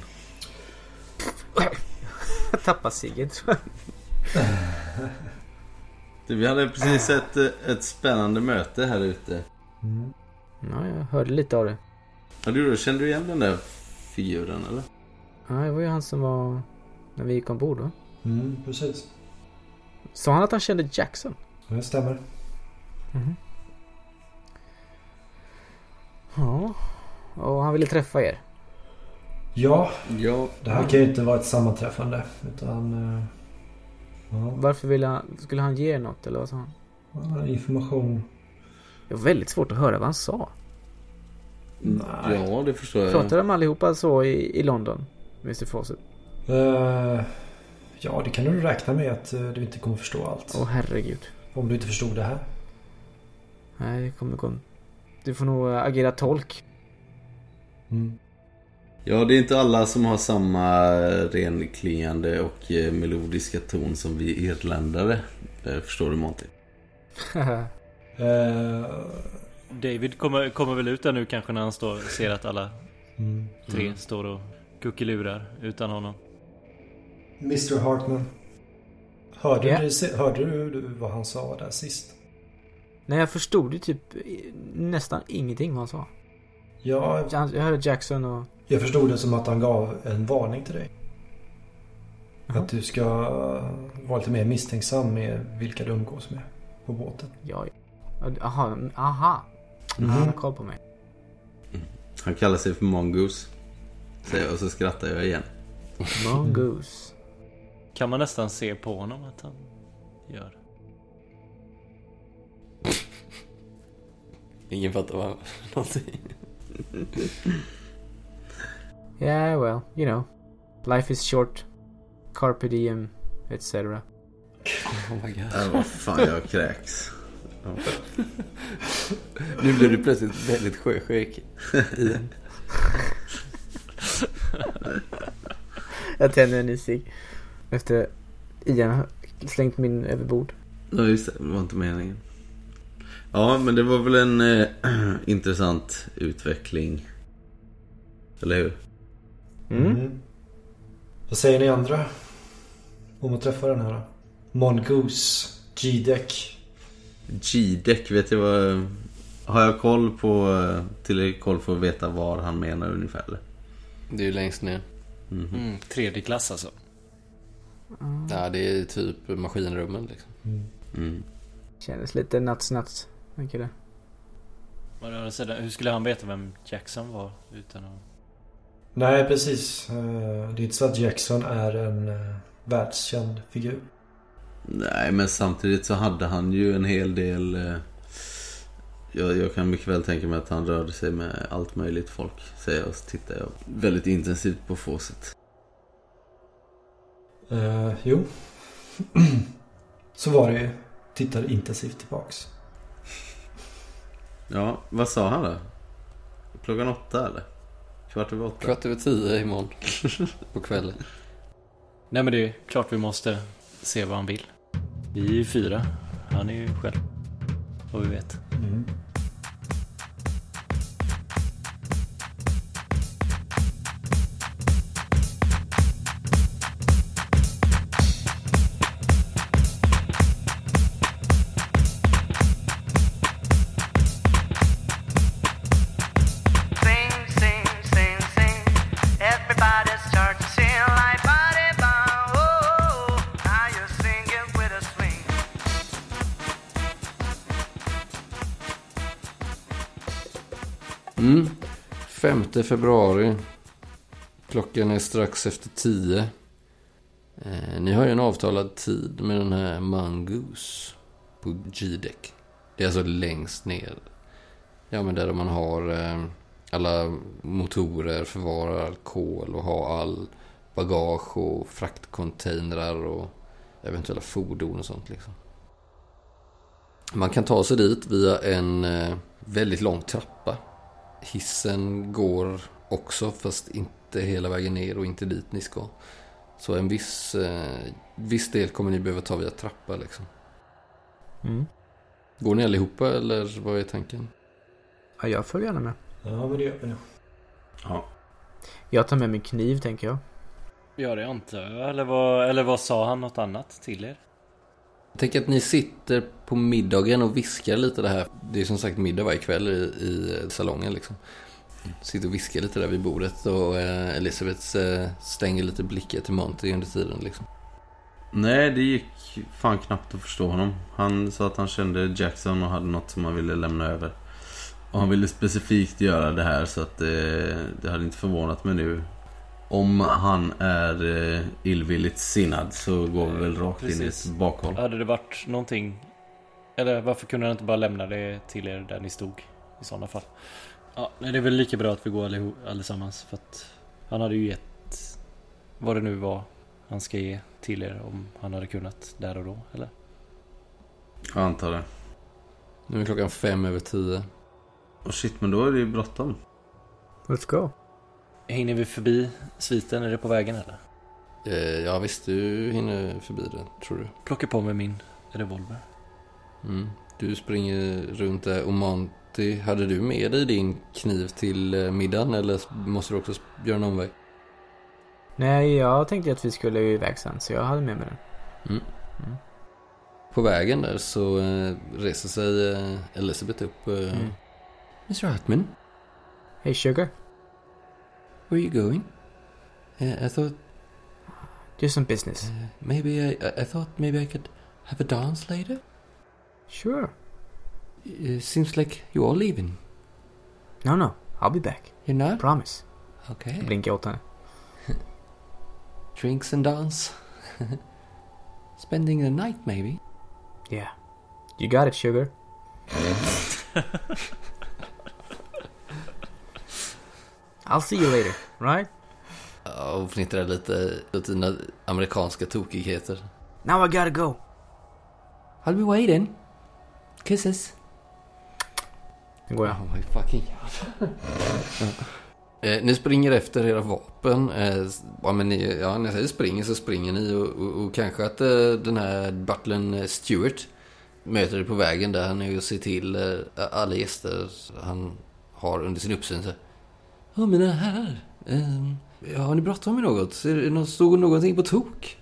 Jag tappar ciggen, tror jag. Du, vi hade precis ett, ett spännande möte här ute. Mm. Ja, jag hörde lite av det. Ja, du då, kände du igen den där figuren, eller? Ja, det var ju han som var när vi gick ombord då. Mm, precis. Sa han att han kände Jackson? Det stämmer. Mhm. Ja, och han ville träffa er. Ja, Ja. det här kan ju inte vara ett sammanträffande. Utan... Uh, ja, Varför ville han, skulle han ge er något eller vad sa han? ja, information. Det var väldigt svårt att höra vad han sa. Nej. Ja, det förstår jag. Pratade de allihopa så i, i London, mister Fawcett? Uh, ja, det kan du räkna med att uh, du inte kommer förstå allt. Åh herregud. Om du inte förstod det här. Nej, det kommer gå. Du får nog agera tolk. Mm. Ja, det är inte alla som har samma renklingande och eh, melodiska ton som vi irländare. Eh, förstår du, Monty? Uh, David kommer, kommer väl ut där nu kanske när han står, ser att alla mm. tre Mm. står och kuckelurar utan honom. mister Hartman. Hörde, Ja. du, hörde du vad han sa där sist? Nej, jag förstod ju typ nästan ingenting vad han sa. Ja, Jag jag hörde Jackson och... jag förstod det som att han gav en varning till dig. Jaha. Att du ska vara lite mer misstänksam med vilka du umgås med på båten. Ja, aha, aha. Mhm. Han har koll på mig. Han kallar sig för Mongoose. Säger jag, och så skrattar jag igen. Mongoose. Kan man nästan se på honom att han gör. Ingen fattar vad någonting. Yeah, well, you know. Life is short. Carpe diem, et cetera. Oh my god. Äh, vad fan, jag kräks. Ja. Nu blir du plötsligt väldigt sjösjuk igen. Jag tänder en ny cigg. Efter Ian har slängt min över bord. Ja, just det. Det var inte meningen. Ja, men det var väl en eh, intressant utveckling. Eller hur? Mm. Mm. Vad säger ni andra om att träffa den här Mongoose G-deck? G-deck, vet jag vad... Har jag koll på... Tillräckligt koll för att veta vad han menar ungefär, eller? Det är ju längst ner. Mhm. Mm, tredje klass alltså. Ja, det är typ maskinrummen liksom. Mm. Mm. Kändes lite nuts-nuts. Tänker det. Men å andra sidan, hur skulle han veta vem Jackson var utan att... Nej, precis. Eh, Det är inte så att Jackson är en eh, världskänd figur. Nej, men samtidigt så hade han ju en hel del... Eh, jag, jag kan mycket väl tänka mig att han rörde sig med allt möjligt folk. Säger jag, och så tittar jag väldigt intensivt på Fawcett. Eh, jo. Så var det ju. Tittar intensivt tillbaks. Ja, vad sa han då? Klockan åtta, eller? Kvart över åtta? Kvart över tio imorgon på kvällen. Nej men det är klart vi måste se vad han vill. Vi är ju fyra. Han är ju själv. Vad vi vet. Mm. Mm. femte februari. Klockan är strax efter tio. Eh, ni har ju en avtalad tid med den här Mongoose på G-däck. Det är alltså längst ner. Ja, men där man har eh, alla motorer, förvarar alkohol och har all bagage och fraktcontainrar och eventuella fordon och sånt liksom. Man kan ta sig dit via en eh, väldigt lång trappa. Hissen går också, fast inte hela vägen ner och inte dit ni ska. Så en viss, eh, viss del kommer ni behöva ta via trappa liksom. Mm. Går ni allihopa eller vad är tanken? Ja, jag följer gärna med. Ja, men det gör vi nu. Ja. Jag tar med min kniv, tänker jag. Ja, det antar jag. Eller vad, eller vad sa han något annat till er? Jag tänker att ni sitter på middagen och viskar lite det här. Det är som sagt middag varje kväll i, i salongen liksom. Sitter och viskar lite där vid bordet och eh, Elisabeth eh, stänger lite blickar till Monty under tiden liksom. Nej, det gick fan knappt att förstå honom. Han sa att han kände Jackson och hade något som han ville lämna över. Och han ville specifikt göra det här, så att det, det hade inte förvånat mig nu. Om han är eh, illvilligt sinnad så går vi väl rakt Precis. in i ett bakhåll. Hade det varit någonting... Eller varför kunde han inte bara lämna det till er där ni stod i sådana fall? Ja, det är väl lika bra att vi går allihop, allesammans. För att han hade ju gett vad det nu var han ska ge till er om han hade kunnat där och då, eller? Jag antar det. Nu är klockan fem över tio. Och shit, men då är det ju bråttom. Let's go. Hinner vi förbi sviten? Är det på vägen eller? Eh, ja visst, du hinner förbi det, tror du. Plocka på mig min revolver. Mm. Du springer runt där. Och Monty, hade du med dig din kniv till eh, middagen eller måste du också göra en omväg? Nej, jag tänkte att vi skulle iväg sen, så jag hade med mig den. Mm. Mm. På vägen där så eh, reser sig eh, Elisabeth upp. Eh, Mm. mister Hartman, Hey Sugar, where are you going? Uh, I thought do some business. uh, maybe I, I thought maybe I could have a dance later. Sure. It seems like you are leaving. No, no, I'll be back. You're not? Promise. Okay. Jag blinkar åt henne. Drinks and dance. Spending the night maybe. Yeah. You got it, Sugar. I'll see you later, right? Ja, och fnittrar lite åt dina amerikanska tokigheter. Now I gotta go. I'll be waiting. Kisses. Nu går jag. Oh my fucking god. eh, ni springer efter era vapen. Eh, ja, men ni, ja, när jag säger springer så springer ni. Och, och, och kanske att eh, den här butlern Stewart möter er på vägen där han är och ser till eh, alla gäster han har under sin uppsyn. Så, ja, mina herrar. Eh, ja, har ni bråttom med något? Är det någon, stod någonting på tok?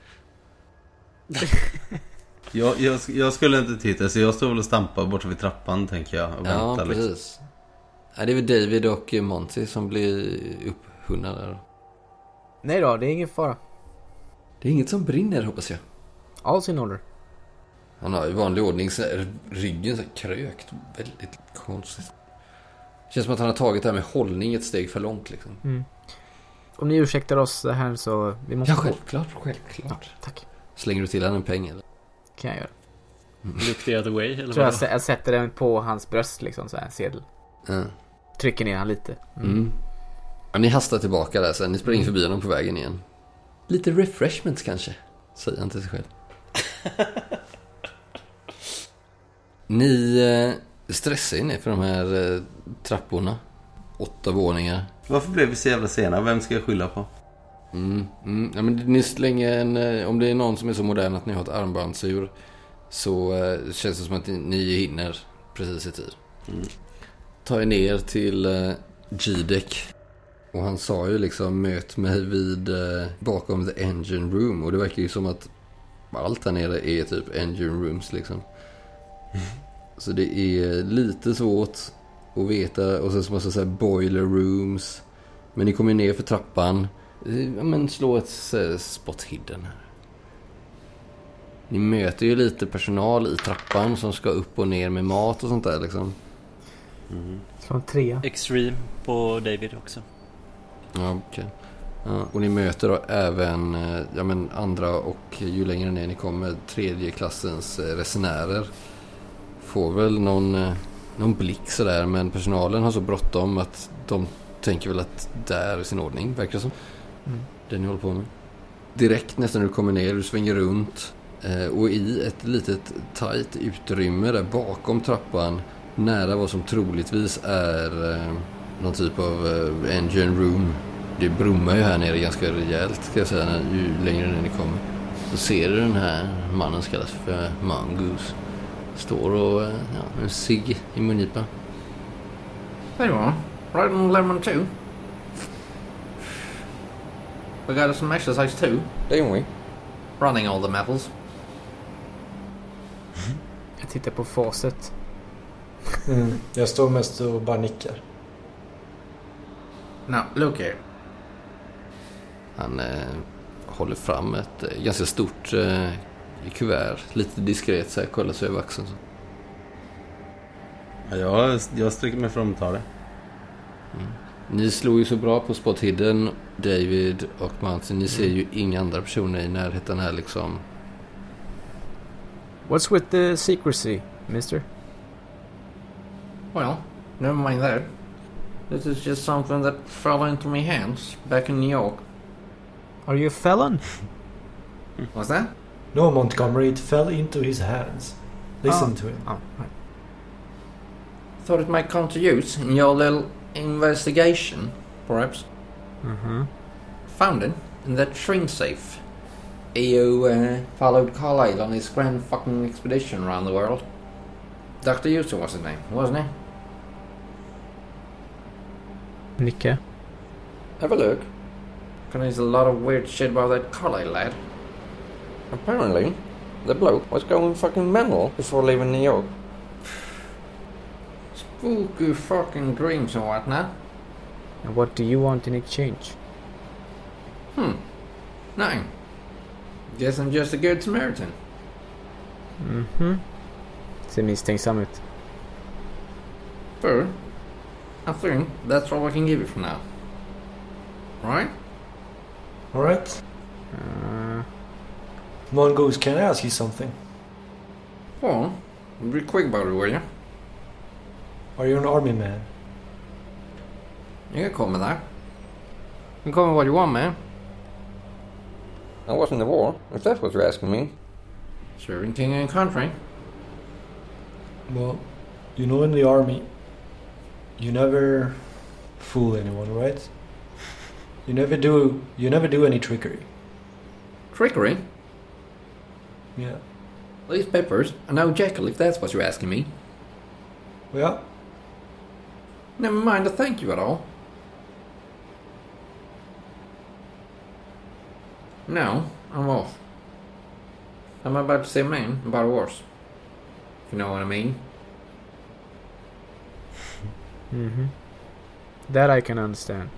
Jag, jag, jag skulle inte titta, så jag står väl och stampar bort vid trappan, tänker jag. Och Ja, väntar, precis. liksom. Ja, det är väl David och Monty som blir upphunnade där. Nej då, det är ingen fara. Det är inget som brinner, hoppas jag. All's in order. Han har i vanlig ordning så här, ryggen så här krökt. Väldigt konstigt. Känns som att han har tagit det här med hållning ett steg för långt liksom. Mm. Om ni ursäktar oss det här så vi måste... Ja, självklart, självklart. Ja, tack. Slänger du till han en peng eller? Kan jag göra. Look the other way, eller Tror jag, vad? jag sätter den på hans bröst liksom, så här, en sedel. Ja. Trycker ner han lite. Mm. Mm. Ja, ni hastar tillbaka där sen. Ni springer förbi honom på vägen igen. Lite refreshments kanske, säger han till sig själv. Ni eh, stressar ju ner för de här eh, trapporna. Åtta våningar. Varför blev vi så jävla sena? Vem ska jag skylla på? Mm, mm. Ja, men ni slänger en, eh, om det är någon som är så modern att ni har ett armbandsur, så eh, känns det som att ni, ni hinner precis i tid. Mm. Tar er ner till eh, G-däck. Och han sa ju liksom, möt mig vid eh, bakom the engine room. Och det verkar ju som att allt här nere är typ engine rooms liksom. Mm. Så det är lite svårt att veta. Och sen så måste jag säga boiler rooms. Men ni kommer ner för trappan. Ja, men slå ett eh, spot hidden här. Ni möter ju lite personal i trappan som ska upp och ner med mat och sånt där liksom. Mm. Från trea. Extreme på David också. Ja, okej. Okay. Ja, och ni möter då även eh, ja, men andra och ju längre ner ni kommer tredje klassens eh, resenärer. Får väl någon, eh, någon blick sådär, men personalen har så bråttom att de tänker väl att det är i sin ordning, verkar det som. Mm. Det ni håller på med. Direkt nästan när du kommer ner, du svänger runt eh, och i ett litet tight utrymme där bakom trappan, nära vad som troligtvis är eh, någon typ av eh, engine room. Det brummar ju här nere ganska rejält, ska jag säga, när, ju längre ner ni kommer. Så ser du den här mannen som kallas för Mongoose. Står och eh, ja, en cigg i mungipan. There you are. Right on lemon too. We got some exercise too, didn't we? Running all the metals. Jag tittar på facet. Mm. Jag står mest och bara nickar. Now, look here. Han eh, håller fram ett eh, ganska stort eh, kuvert. Lite diskret så här, kollar sig över axeln. Så. Ja, jag, jag sträcker mig fram och tar det. Mm. Ni slår ju så bra på Spot Hidden, David och Martin. Ni ser ju inga andra personer i närheten här liksom. What's with the secrecy, mister? Well, never mind that. This is just something that fell into my hands back in New York. Are you a felon? What's that? No, Montgomery, it fell into his hands. Listen Oh. to him. Oh, right. Thought it might come to use in your little investigation, perhaps. Mm-hmm. Found it in that shrink safe. You uh, followed Carlyle on his grand fucking expedition around the world. Doctor Houston was his name, wasn't he? Nicka. Have a look. There's a lot of weird shit about that Carlyle lad. Apparently, the bloke was going fucking mental before leaving New York. Spooky fucking dreams and whatnot. And what do you want in exchange? Hmm. Nothing. Guess I'm just a good Samaritan. Mhm. Ser misstänksam ut. Sure. I think that's all I can give you for now. Right? All right. Uh, Mongoose, can I ask you something? Well, be quick about it, will you? Are you an army man? You can call me that. You can call me what you want, man. I was in the war, if that's what you're asking me. Serving king and country. Well, you know, in the army, you never fool anyone, right? You never do. You never do any trickery. Trickery? Yeah. These papers are no jackal, if that's what you're asking me. Yeah. Never mind the thank you at all. No, I'm off. I'm about to say a man about a horse. If you know what I mean. mhm. That I can understand.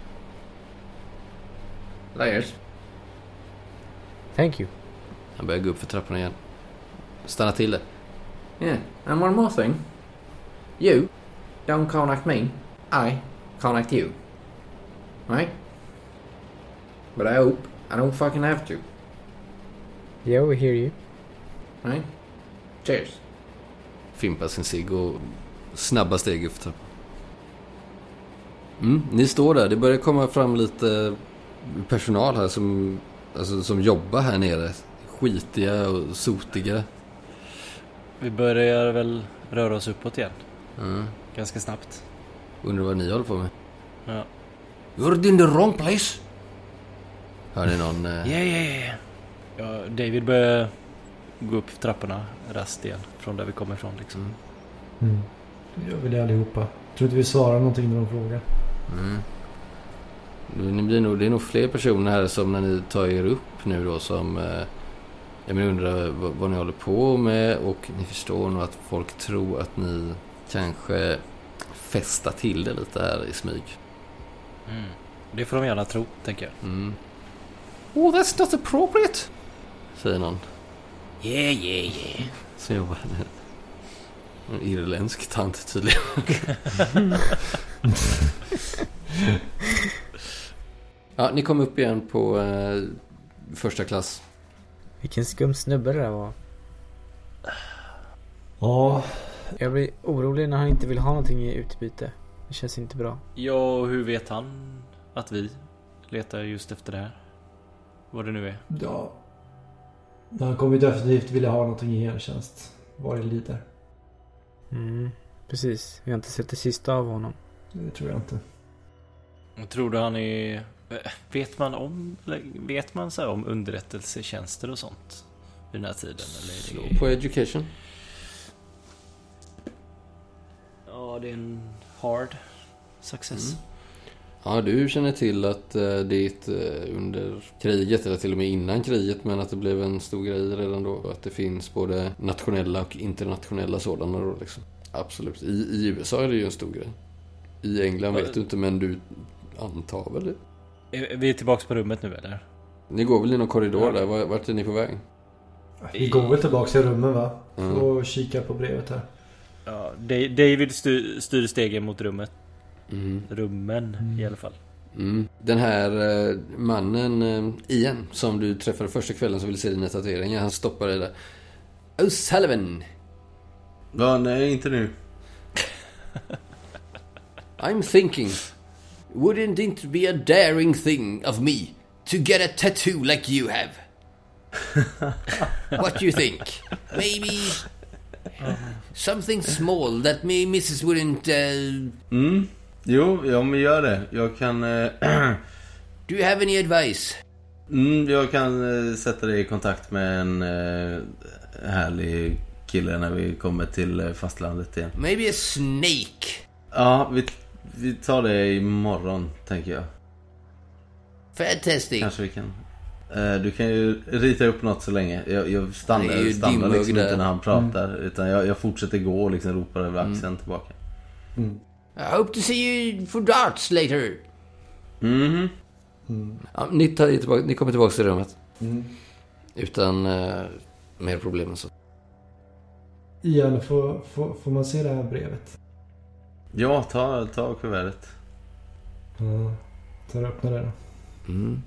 Layers. Thank you. Han börjar gå upp för trapporna igen. Stanna till det. Yeah, and one more thing. You don't contact me. I contact you. Right? But I hope I don't fucking have to. Yeah, we hear you. Right? Cheers. Fimpar sin cigg och snabba steg upp för trappan. Mm, ni står där. Det börjar komma fram lite personal här som, alltså, som jobbar här nere. Skitiga och sotiga. Vi börjar väl röra oss uppåt igen. Mm. Ganska snabbt. Undrar vad ni håller på med. Ja. You're in the wrong place. Hör ni någon? Eh... Yeah, yeah, yeah. Ja, David börjar gå upp trapporna rast igen. Från där vi kommer ifrån liksom. Mm. Det gör vi det allihopa. Jag tror inte vi svarar någonting när de frågar. Mm. Det, blir nog, det är nog fler personer här som när ni tar er upp nu då som eh, jag menar, undrar vad, vad ni håller på med, och ni förstår nog att folk tror att ni kanske festar till det lite här i smyg. Mm. Det får de gärna tro, tänker jag. Mm. Oh, that's not appropriate, säger någon. Yeah, yeah, yeah. Så jobbar En irländsk tant tydligen. Ja, ni kom upp igen på eh, första klass. Vilken skum snubbe det där var. Ja. Jag blir orolig när han inte vill ha någonting i utbyte. Det känns inte bra. Ja, och hur vet han att vi letar just efter det här? Vad det nu är. Ja. Han kommer ju definitivt vilja ha någonting i gentjänst. Vad det lider. Mm, precis. Vi har inte sett det sista av honom. Det tror jag inte. Jag tror du han är... Vet man om vet man så här om underrättelsetjänster och sånt vid den här tiden? Eller är det... På education? Ja, det är en hard success. Mm. Ja, du känner till att det under kriget, eller till och med innan kriget, men att det blev en stor grej redan då. Att det finns både nationella och internationella sådana då liksom. Absolut. I, i U S A är det ju en stor grej. I England vet du inte, men du antar väl det. Vi är tillbaka på rummet nu, eller? Ni går väl i någon korridor där? Vart är ni på väg? Vi går väl tillbaka i rummen, va? Mm. Och kika på brevet här. Ja, David styr, styr stegen mot rummet. Mm. Rummen Mm. i alla fall. Mm. Den här eh, mannen eh, igen, som du träffade första kvällen, som ville se dina tatueringar, han stoppar dig där. O'Sullivan! Ja, nej, inte nu. I'm thinking, wouldn't it be a daring thing of me to get a tattoo like you have? What do you think? Maybe something small that me missus wouldn't... Uh... Mm. Jo, ja, men gör det. Jag kan... Uh... Do you have any advice? Mm, jag kan uh, sätta dig i kontakt med en uh, härlig kille när vi kommer till uh, fastlandet igen. Maybe a snake. Ja, vi, vi tar det imorgon, tänker jag. Fantastic. Kanske vi kan... Uh, du kan ju rita upp något så länge. Jag, jag stannar, ju stannar liksom där. inte när han pratar. Mm. Utan jag, jag fortsätter gå och liksom ropar över axeln mm. tillbaka. Mm. I hope to see you for darts later. Mhm. Mm. Ja, ni, tar tillbaka, ni kommer tillbaka till rummet. Mm. Utan uh, mer problem än så. Ian, får, får, får man se det här brevet? Ja, ta, ta kuvertet. Ja, tar och öppnar det då. Mm.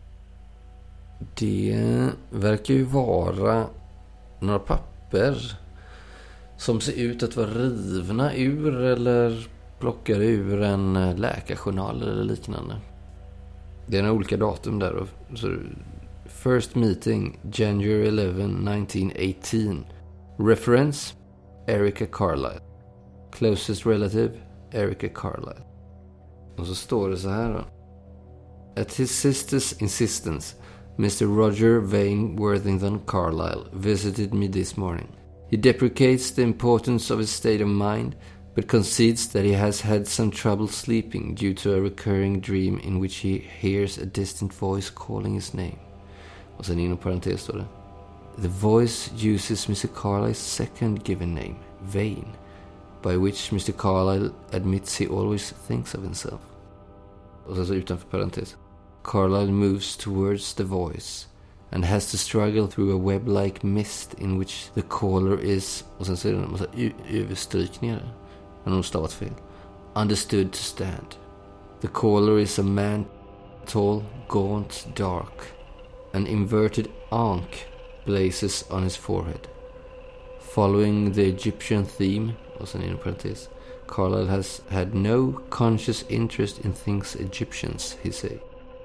Det verkar ju vara några papper som ser ut att vara rivna ur eller plockade ur en läkarjournal eller liknande. Det är några olika datum där då. Så first meeting January eleventh nineteen eighteen. Reference Erica Carlisle. Closest relative Erica Carlisle. Och så står det så här då. At his sister's insistence, Mister Roger Vane Worthington Carlisle visited me this morning. He deprecates the importance of his state of mind, but concedes that he has had some trouble sleeping due to a recurring dream in which he hears a distant voice calling his name. Och sen inom parentes står det. The voice uses Mister Carlyle's second given name, Vane, by which Mister Carlyle admits he always thinks of himself. Och sen så utanför parentes. Carlyle moves towards the voice and has to struggle through a web-like mist in which the caller is... Och sen så är det en massa överstrykningar. Men de stavat fel. Understood to stand. The caller is a man, tall, gaunt, dark. An inverted ankh blazes on his forehead. Following the Egyptian theme, och sen inom parentes, Carlyle has had no conscious interest in things Egyptians, he say.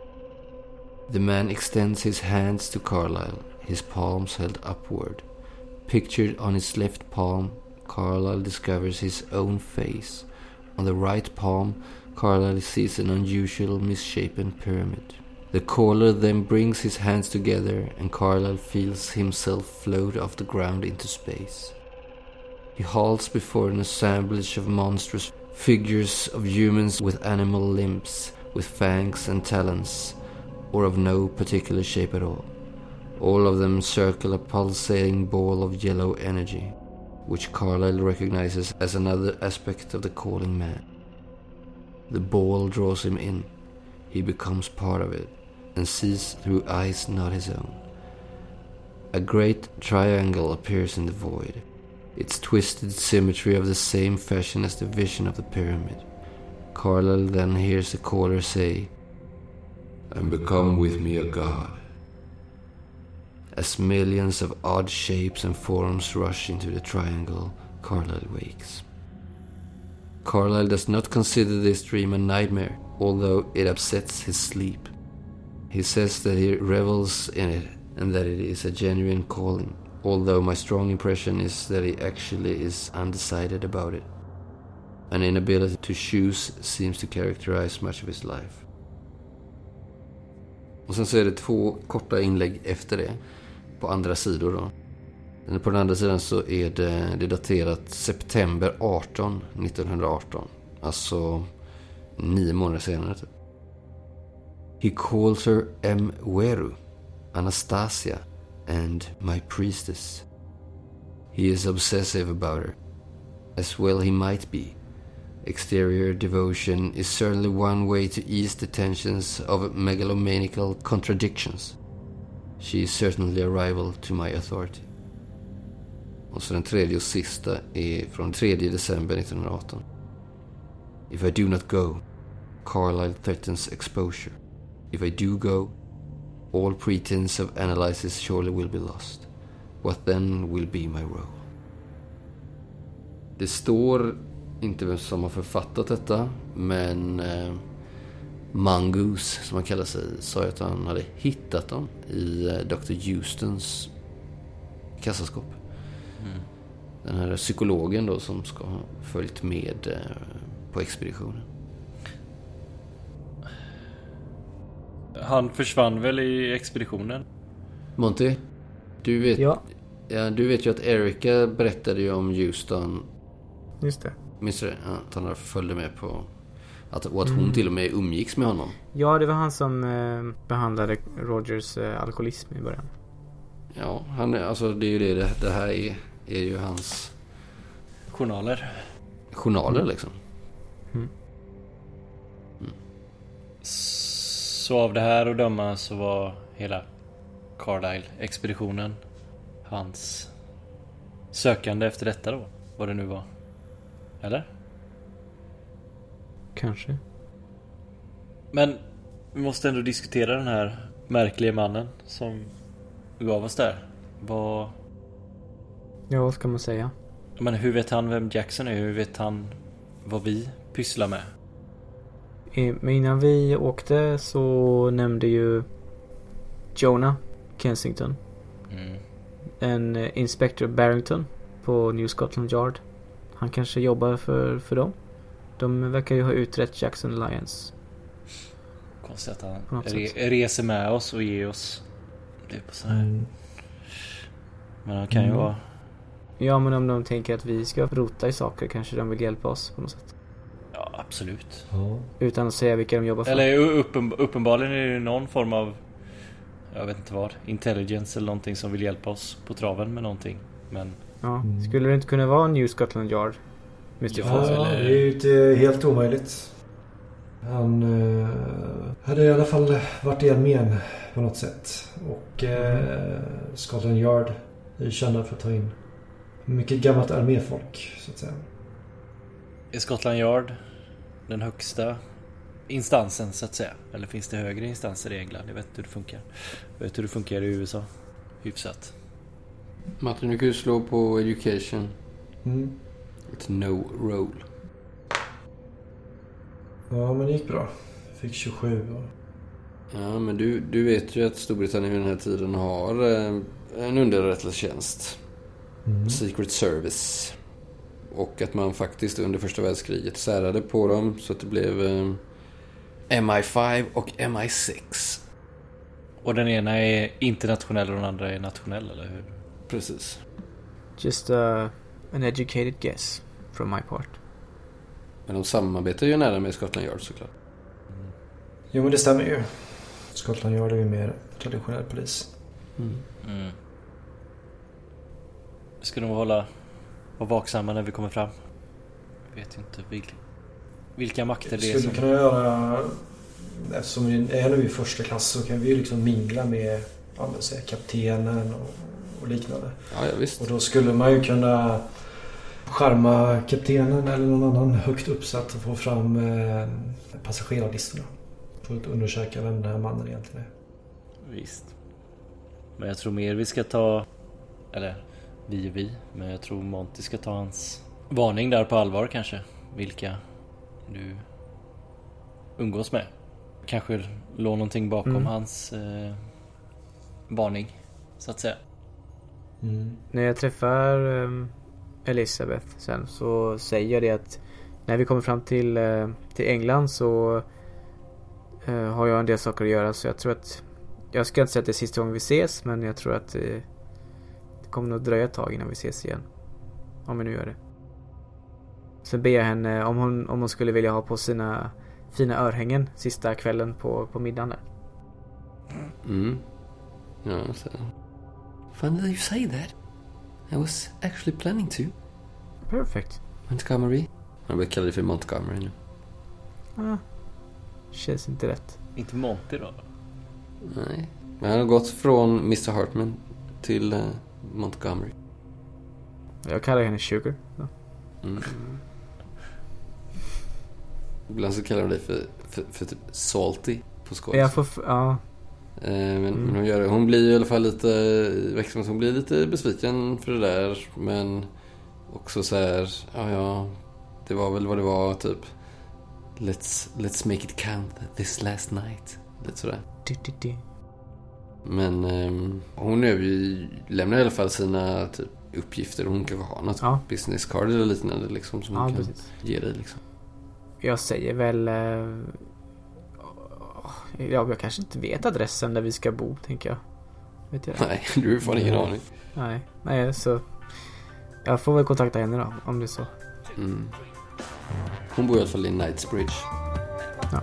The man extends his hands to Carlyle, his palms held upward. Pictured on his left palm, Carlyle discovers his own face. On the right palm, Carlyle sees an unusual misshapen pyramid. The caller then brings his hands together and Carlyle feels himself float off the ground into space. He halts before an assemblage of monstrous figures of humans with animal limbs, with fangs and talons, or of no particular shape at all. All of them circle a pulsating ball of yellow energy, which Carlyle recognizes as another aspect of the calling man. The ball draws him in. He becomes part of it, and sees through eyes not his own. A great triangle appears in the void. its twisted symmetry of the same fashion as the vision of the pyramid. Carlyle then hears the caller say, "And become with me a god." As millions of odd shapes and forms rush into the triangle, Carlyle wakes. Carlyle does not consider this dream a nightmare, although it upsets his sleep. He says that he revels in it and that it is a genuine calling, although my strong impression is that he actually is undecided about it. An inability to choose seems to characterize much of his life. Och sen så är det två korta inlägg efter det på andra sidor då. På den andra sidan så är det, det är daterat september artonde nittonhundraarton. Alltså nio månader senare typ. He calls her Mweru, Anastasia, and my priestess. He is obsessive about her, as well he might be. Exterior devotion is certainly one way to ease the tensions of megalomaniacal contradictions. She is certainly a rival to my authority. Och så den tredje och sista är från tredje december nittonhundraarton. If I do not go, Carlyle threatens exposure. If I do go, all pretense of analysis surely will be lost. What then will be my role? Det står inte vem som har författat detta, men eh, Mongoose, som han kallar sig, sa att han hade hittat dem i eh, doktor Houstons kassaskåp. Mm. Den här psykologen då som ska ha följt med eh, på expeditionen. Han försvann väl i expeditionen? Monty, du vet, Ja. ja, du vet ju att Erica berättade ju om Houston. Just det. Minns du det? Ja, att han följde med på att, och att hon Mm. till och med umgicks med honom. Ja, det var han som eh, behandlade Rogers eh, alkoholism i början. Ja, han är, alltså det är ju det, det, det här är, är ju hans Journaler. journaler liksom. Mm. Mm. Så av det här att döma så var hela Carlyle-expeditionen hans sökande efter detta då, vad det nu var. Eller? Kanske. Men vi måste ändå diskutera den här märkliga mannen som gav oss där. Vad... Ja, vad ska man säga? Men hur vet han vem Jackson är? Hur vet han vad vi pysslar med? Eh, Men innan vi åkte så nämnde ju Jonah Kensington Mm. en eh, Inspector Barrington på New Scotland Yard. Han kanske jobbar för, för dem. De verkar ju ha utrett Jackson Alliance. Konstigt att På han något re- sätt. reser med oss och ger oss det på så här. Mm. Men han kan ju Mm. vara... Ja, men om de tänker att vi ska rota i saker kanske de vill hjälpa oss på något sätt. Ja, absolut. Ja. Utan att säga vilka de jobbar för. Eller uppen, uppenbarligen är det någon form av, jag vet inte vad, intelligence eller någonting som vill hjälpa oss på traven med någonting. Men Ja. Mm. Skulle det inte kunna vara New Scotland Yard? mister Ja, Fox? eller- det är ju inte helt omöjligt. Han eh, hade i alla fall varit i armén på något sätt. Och eh, Scotland Yard är kända för att ta in mycket gammalt arméfolk så att säga. är Scotland Yard den högsta instansen så att säga? Eller finns det högre instanser i England? Jag vet inte hur det funkar. Jag vet hur det funkar i U S A. Hyfsat. Martin, du kan ju slå på education. Mm. It's no roll. Ja, men det gick bra. Jag fick tjugosju. Och... Ja, men du, du vet ju att Storbritannien vid den här tiden har eh, en underrättelsetjänst. Mm. Secret Service. Och att man faktiskt under första världskriget särade på dem så att det blev eh, M I fem och M I sex. Och den ena är internationell och den andra är nationell, eller hur? Precis. Just uh, an educated guess from my part. Men de samarbetar ju nära med Scotland Yard såklart. Jo, men det stämmer ju. Scotland Yard är ju mer traditionell polis. Mm. Mm. Vi ska nog hålla vara vaksamma när vi kommer fram. Jag vet inte vilka, vilka makter det är Skulle som... kunna göra, eftersom vi är nu i första klass så kan vi ju liksom mingla med, ja, men säga, kaptenen och och liknande. Ja, ja, visst. Och då skulle man ju kunna charma kaptenen eller någon annan högt uppsatt och få fram eh, passagerarlistorna. För att undersöka vem den här mannen egentligen är. Visst. Men jag tror mer vi ska ta, eller vi och vi, men jag tror Monty ska ta hans varning där på allvar kanske. Vilka du umgås med. Kanske låg någonting bakom mm. hans eh, varning, så att säga. Mm. När jag träffar um, Elizabeth sen så säger jag det att när vi kommer fram till, uh, till England så uh, har jag en del saker att göra, så jag tror att jag ska inte säga att det är sista gången vi ses, men jag tror att uh, det kommer nog dröja ett tag innan vi ses igen, om vi nu gör det. Så ber jag henne om hon, om hon skulle vilja ha på sina fina örhängen sista kvällen på, på middagen där. Mm. Ja, så. Funny that you say that. I was actually planning to. Perfect. Montgomery. Jag vill kalla det för Montgomery nu. Ah, känns inte rätt. Inte Monty då? Nej. Men han har gått från mister Hartman till uh, Montgomery. Jag kallar henne Sugar. Ja. Mm. Ibland så kallar de dig för, för, för typ salty på skoj. Jag får, ja. Eh, men, mm. men hon, gör, hon blir i alla fall lite växeln, hon blir lite besviken för det där, men också så här, ja ja, det var väl vad det var typ. Let's let's make it count this last night. Lite sådär. Du, du, du. Men eh, hon är ju, lämnar i alla fall sina typ uppgifter. Hon kan ha något ja. business card eller liknande liksom, som ja, hon kan precis. ge dig liksom. Jag säger väl eh, ja, jag kanske inte vet adressen där vi ska bo, tänker jag. Vet jag. Nej, du får ingen aning. Nej, nej, så jag får väl kontakta henne då, om det är så. Mm. Hon bor i alla fall i Knightsbridge. Ja.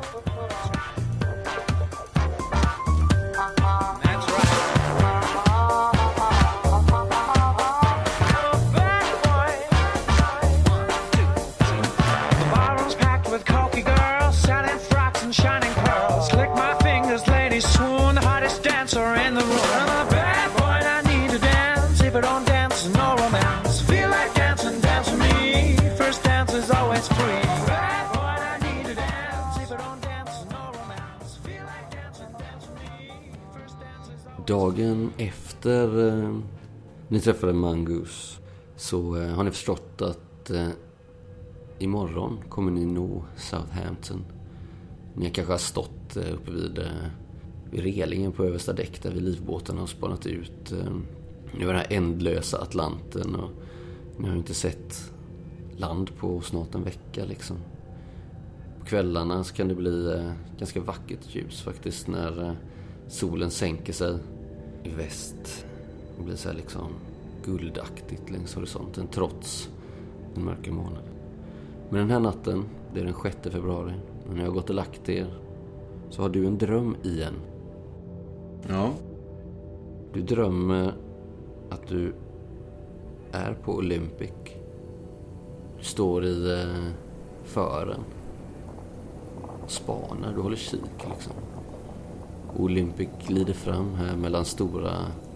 Dagen efter eh, ni träffade Mongoose så eh, har ni förstått att eh, imorgon kommer ni nå Southampton. Ni kanske har stått eh, uppe vid, eh, vid relingen på översta däck där vid livbåtarna och spanat ut eh, nu är den här ändlösa Atlanten, och ni har inte sett land på snart en vecka liksom. På kvällarna så kan det bli eh, ganska vackert ljus faktiskt när eh, solen sänker sig i väst och blir så här liksom guldaktigt längs horisonten trots den mörka månaden. Men den här natten, det är den sjätte februari, när jag har gått och lagt er, så har du en dröm igen. Ja. Du drömmer att du är på Olympic. Du står i eh, fören och spanar, du håller kik liksom. Olympic glider fram här mellan stora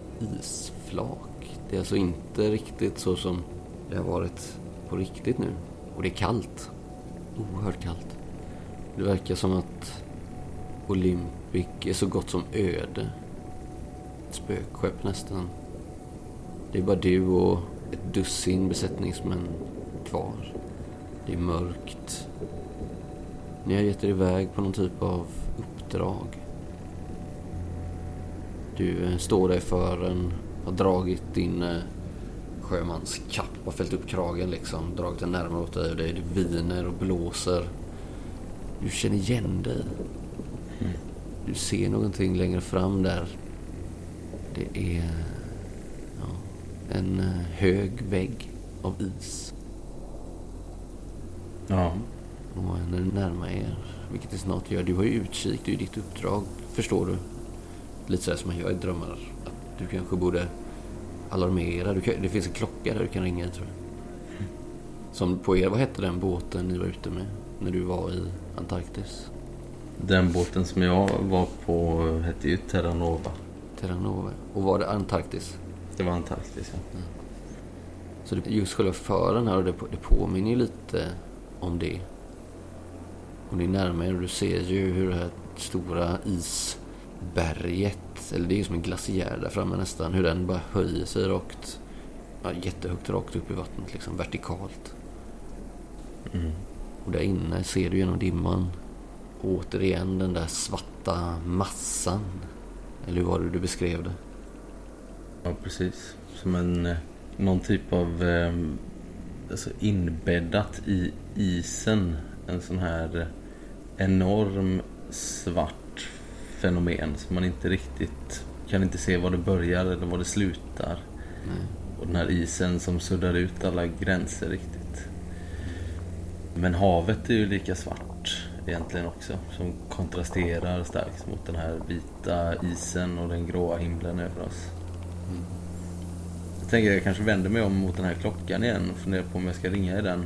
isflak. Det är alltså inte riktigt så som det har varit på riktigt nu. Och det är kallt. Oerhört kallt. Det verkar som att Olympic är så gott som öde. Ett spökskepp nästan. Det är bara du och ett dussin besättningsmän kvar. Det är mörkt. Ni har gett er iväg på någon typ av uppdrag. Du står där för en, har dragit din eh, sjömanskapp och fällt upp kragen liksom, dragit den närmare åt dig, och det, det viner och blåser. Du känner igen dig. Mm. Du ser någonting längre fram där. Det är ja, en hög vägg av is. Ja. Och när du närmar er, vilket det snart gör, du har ju utkik, det är ju ditt uppdrag, förstår du? Lite så här som man gör i drömmar, att du kanske borde alarmera. Du kan, det finns en klocka där du kan ringa, tror jag. Mm. Som på er, vad hette den båten ni var ute med när du var i Antarktis? Den båten som jag var på hette ju Terra Nova. Terra Nova. Och var det Antarktis? Det var Antarktis, ja. Mm. Så det, just själva fören här, det, det påminner ju lite om det. Och det är närmare och du ser ju hur det här stora isberget, eller det är ju som en glaciär där framme nästan, hur den bara höjer sig rakt, ja, jättehögt rakt upp i vattnet liksom, vertikalt. Mm. Och där inne ser du genom dimman återigen den där svarta massan. Eller hur var det du beskrev det? Ja, precis. Som en, någon typ av eh, alltså inbäddat i isen. En sån här enorm svart fenomen som man inte riktigt kan inte se var det börjar eller var det slutar. Nej. Och den här isen som suddar ut alla gränser riktigt. Men havet är ju lika svart egentligen också, som kontrasterar starkt mot den här vita isen och den gråa himlen över oss. Mm. Jag tänker att jag kanske vänder mig om mot den här klockan igen och funderar på om jag ska ringa i den.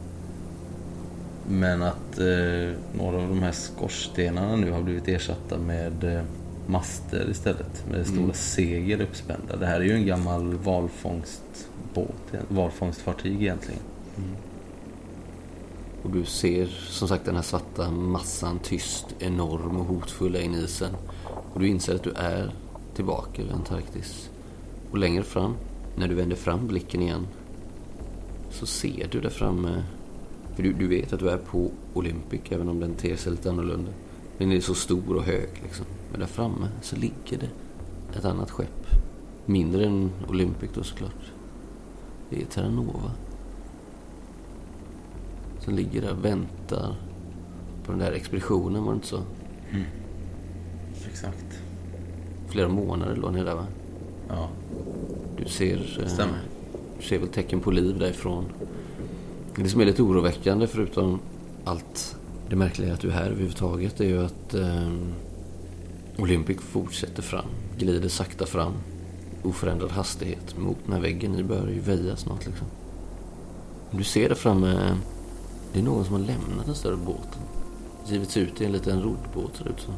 Men att eh, några av de här skorstenarna nu har blivit ersatta med eh, master istället. Med stora Mm. segel uppspända. Det här är ju en gammal valfångstbåt, valfångstfartyg egentligen. Mm. Och du ser som sagt den här svarta massan, tyst, enorm och hotfull in i isen. Och du inser att du är tillbaka i Antarktis. Och längre fram, när du vänder fram blicken igen, så ser du där framme. För du, du vet att du är på Olympic, även om den ter sig lite annorlunda. Den är så stor och hög liksom. Men där framme så ligger det ett annat skepp. Mindre än Olympic då såklart. Det är Terra Nova. Som ligger där och väntar på den där expeditionen, var det inte så? Mm. Exakt. Flera månader låg ni där, va? Ja. Du ser, eh, Stämmer. du ser väl tecken på liv därifrån. Det som är lite oroväckande, förutom allt det märkliga att du är här överhuvudtaget, är ju att eh, Olympic fortsätter fram, glider sakta fram, oförändrad hastighet mot den här väggen. Ni börjar ju väja snart liksom. Du ser där framme, det är någon som har lämnat den större båten. Givits ut i en liten roddbåt, ser det ut så.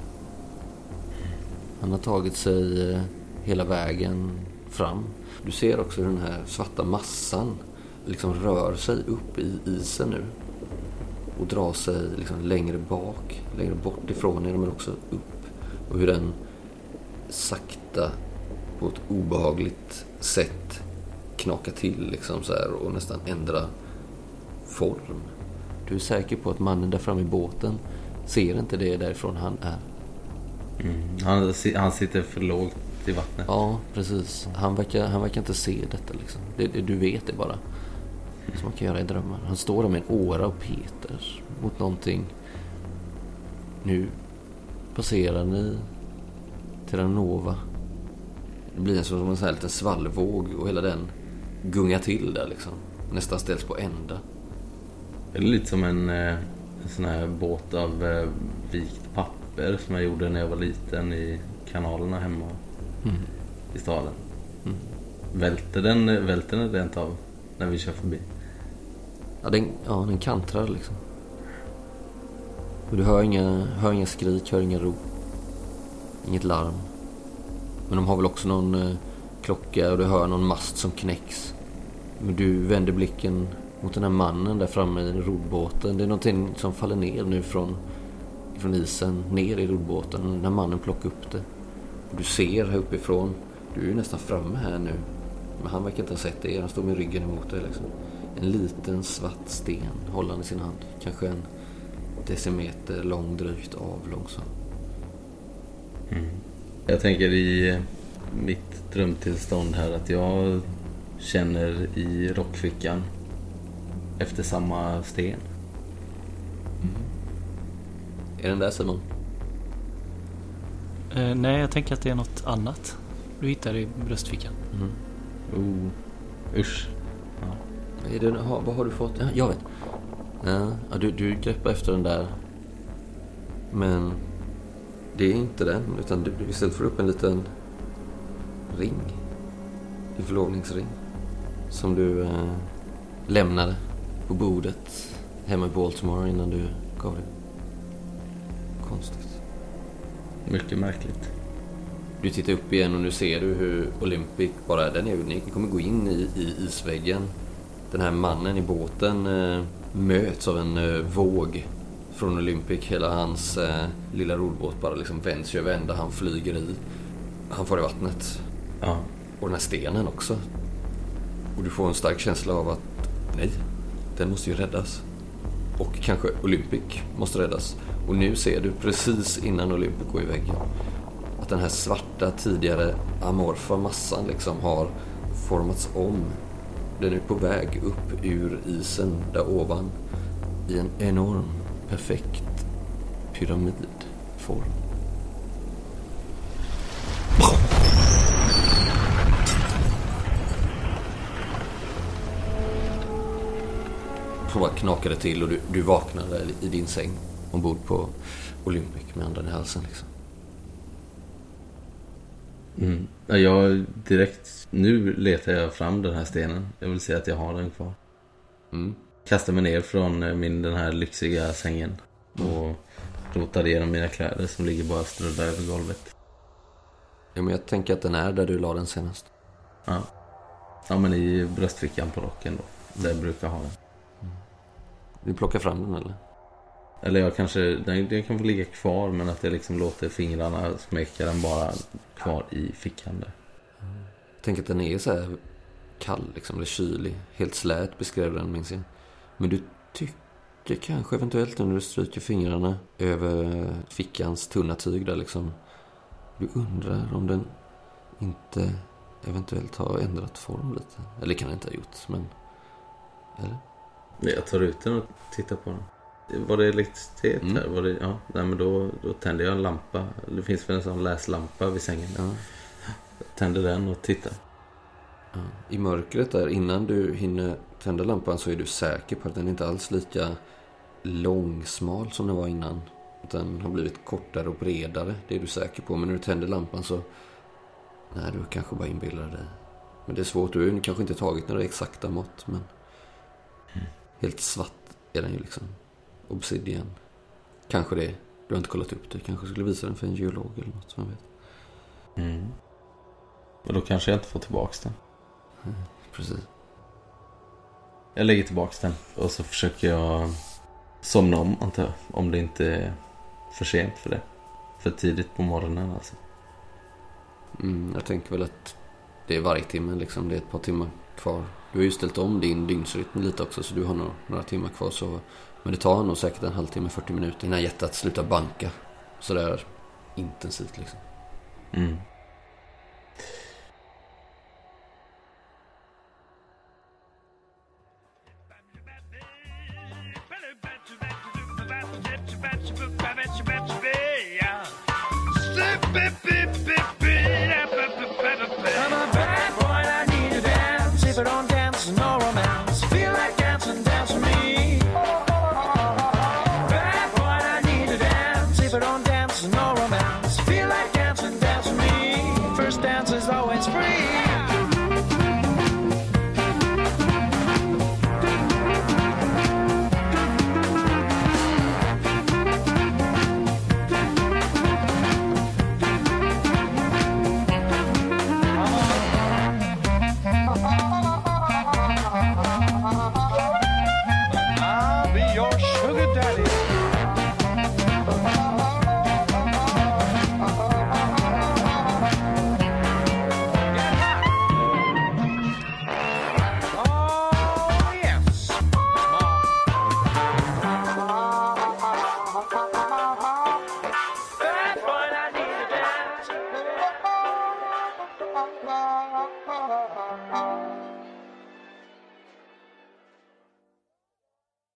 Han har tagit sig eh, hela vägen fram. Du ser också hur den här svarta massan liksom rör sig upp i isen nu. Och drar sig liksom längre bak, längre bort ifrån er, men också upp. Och hur den sakta på ett obehagligt sätt knakar till liksom så här, och nästan ändrar form. Du är säker på att mannen där framme i båten ser inte det därifrån han är. Mm. Han, han sitter för lågt i vattnet. Ja, precis. Han verkar, han verkar inte se detta liksom. Det, det, du vet det bara. Som man kan göra i drömmar. Han står där med en åra och petar mot någonting. Nu passerar ni Terra Nova. Det blir som en sån här liten svallvåg och hela den gungar till där liksom. Nästan ställs på ända. Det är lite som en, en sån här båt av eh, vikt papper som jag gjorde när jag var liten i kanalerna hemma Mm. i staden. Mm. Välter den, välter den rent av när vi kör förbi? Ja, den, ja, den kantrar liksom. Och du hör inga, hör inga skrik, hör inga rop. Inget larm. Men de har väl också någon eh, klocka och du hör någon mast som knäcks. Men du vänder blicken mot den här mannen där framme i roddbåten. Det är någonting som faller ner nu från, från isen ner i roddbåten. Den här mannen plockar upp det. Och du ser här uppifrån. Du är ju nästan framme här nu. Men han verkar inte ha sett det. Han står med ryggen emot dig liksom. En liten svart sten hållande i sin hand. Kanske en decimeter lång, drygt avlång så. Mm. Jag tänker i mitt drömtillstånd här att jag känner i rockfickan efter samma sten. Mm. Är den där, Simon? Eh, nej, jag tänker att det är något annat du hittar i bröstfickan. Mm. Oh, usch. Ja. Är det, ha, vad har du fått? Ja, jag vet. Ja, du, du greppar efter den där. Men det är inte den. Utan du istället får upp en liten ring. En förlovningsring. Som du eh, lämnade på bordet hemma i Baltimore innan du gav det. Konstigt. Mycket märkligt. Du tittar upp igen och nu ser du hur Olympic bara, den är unik. Ni kommer gå in i, i isväggen. Den här mannen i båten eh, möts av en eh, våg från Olympic. Hela hans eh, lilla rodbåt bara liksom vänds över ända. Han flyger i. Han får i vattnet. Ja. Och den här stenen också. Och du får en stark känsla av att nej, den måste ju räddas. Och kanske Olympic måste räddas. Och nu ser du precis innan Olympic går i väggen att den här svarta tidigare amorfa massan liksom har formats om. Den är på väg upp ur isen där ovan i en enorm, perfekt pyramidform. Så bara knakar det till och du, du vaknar där i din säng ombord på Olympic med andan i halsen liksom. Mm. Ja, jag direkt nu letar jag fram den här stenen. Jag vill se att jag har den kvar. Mm. Kastar mig ner från min, den här lyxiga sängen och rotar igenom mina kläder som ligger bara strödda över golvet. Ja, men jag tänker att den är där du la den senast. Ja, ja men i bröstfickan på rocken då. Där jag brukar ha den. Mm. Du plockar fram den eller? Eller jag kanske, den, den kan få ligga kvar, men att jag liksom låter fingrarna smeka den bara kvar i fickan där. Mm. Jag tänker att den är så här kall liksom, eller kylig. Helt slät beskrev den, minns jag. Men du tycker kanske eventuellt när du stryker fingrarna över fickans tunna tyg där liksom. Du undrar om den inte eventuellt har ändrat form lite. Eller kan den inte ha gjort, men... Eller? Jag tar ut den och tittar på den. Var det elektricitet mm. här? Var det, ja, nej, men då, då tände jag en lampa. Det finns väl en sån läslampa vid sängen. Ja. Jag tände den och tittade. Ja. I mörkret där, innan du hinner tända lampan, så är du säker på att den inte alls lika långsmal som den var innan. Den har blivit kortare och bredare, det är du säker på. Men när du tänder lampan så... Nej, du kanske bara inbillar dig. Men det är svårt, du har kanske inte tagit några exakta mått, men... Mm. Helt svart är den ju liksom. Obsidian. Kanske det. Du har inte kollat upp det. Kanske skulle visa den för en geolog eller något som jag vet. Mm. Och då kanske jag inte får tillbaka den. Mm, precis. Jag lägger tillbaka den och så försöker jag somna om, antar jag. Om det inte är för sent för det. För tidigt på morgonen alltså. Mm, jag tänker väl att det är varje timme liksom. Det är ett par timmar kvar. Du har ju ställt om din dygnsrytm lite också, så du har nog några timmar kvar. Så... Men det tar nog säkert en halvtimme, fyrtio minuter innan hjärtat slutar banka. Så där intensivt liksom. Mm.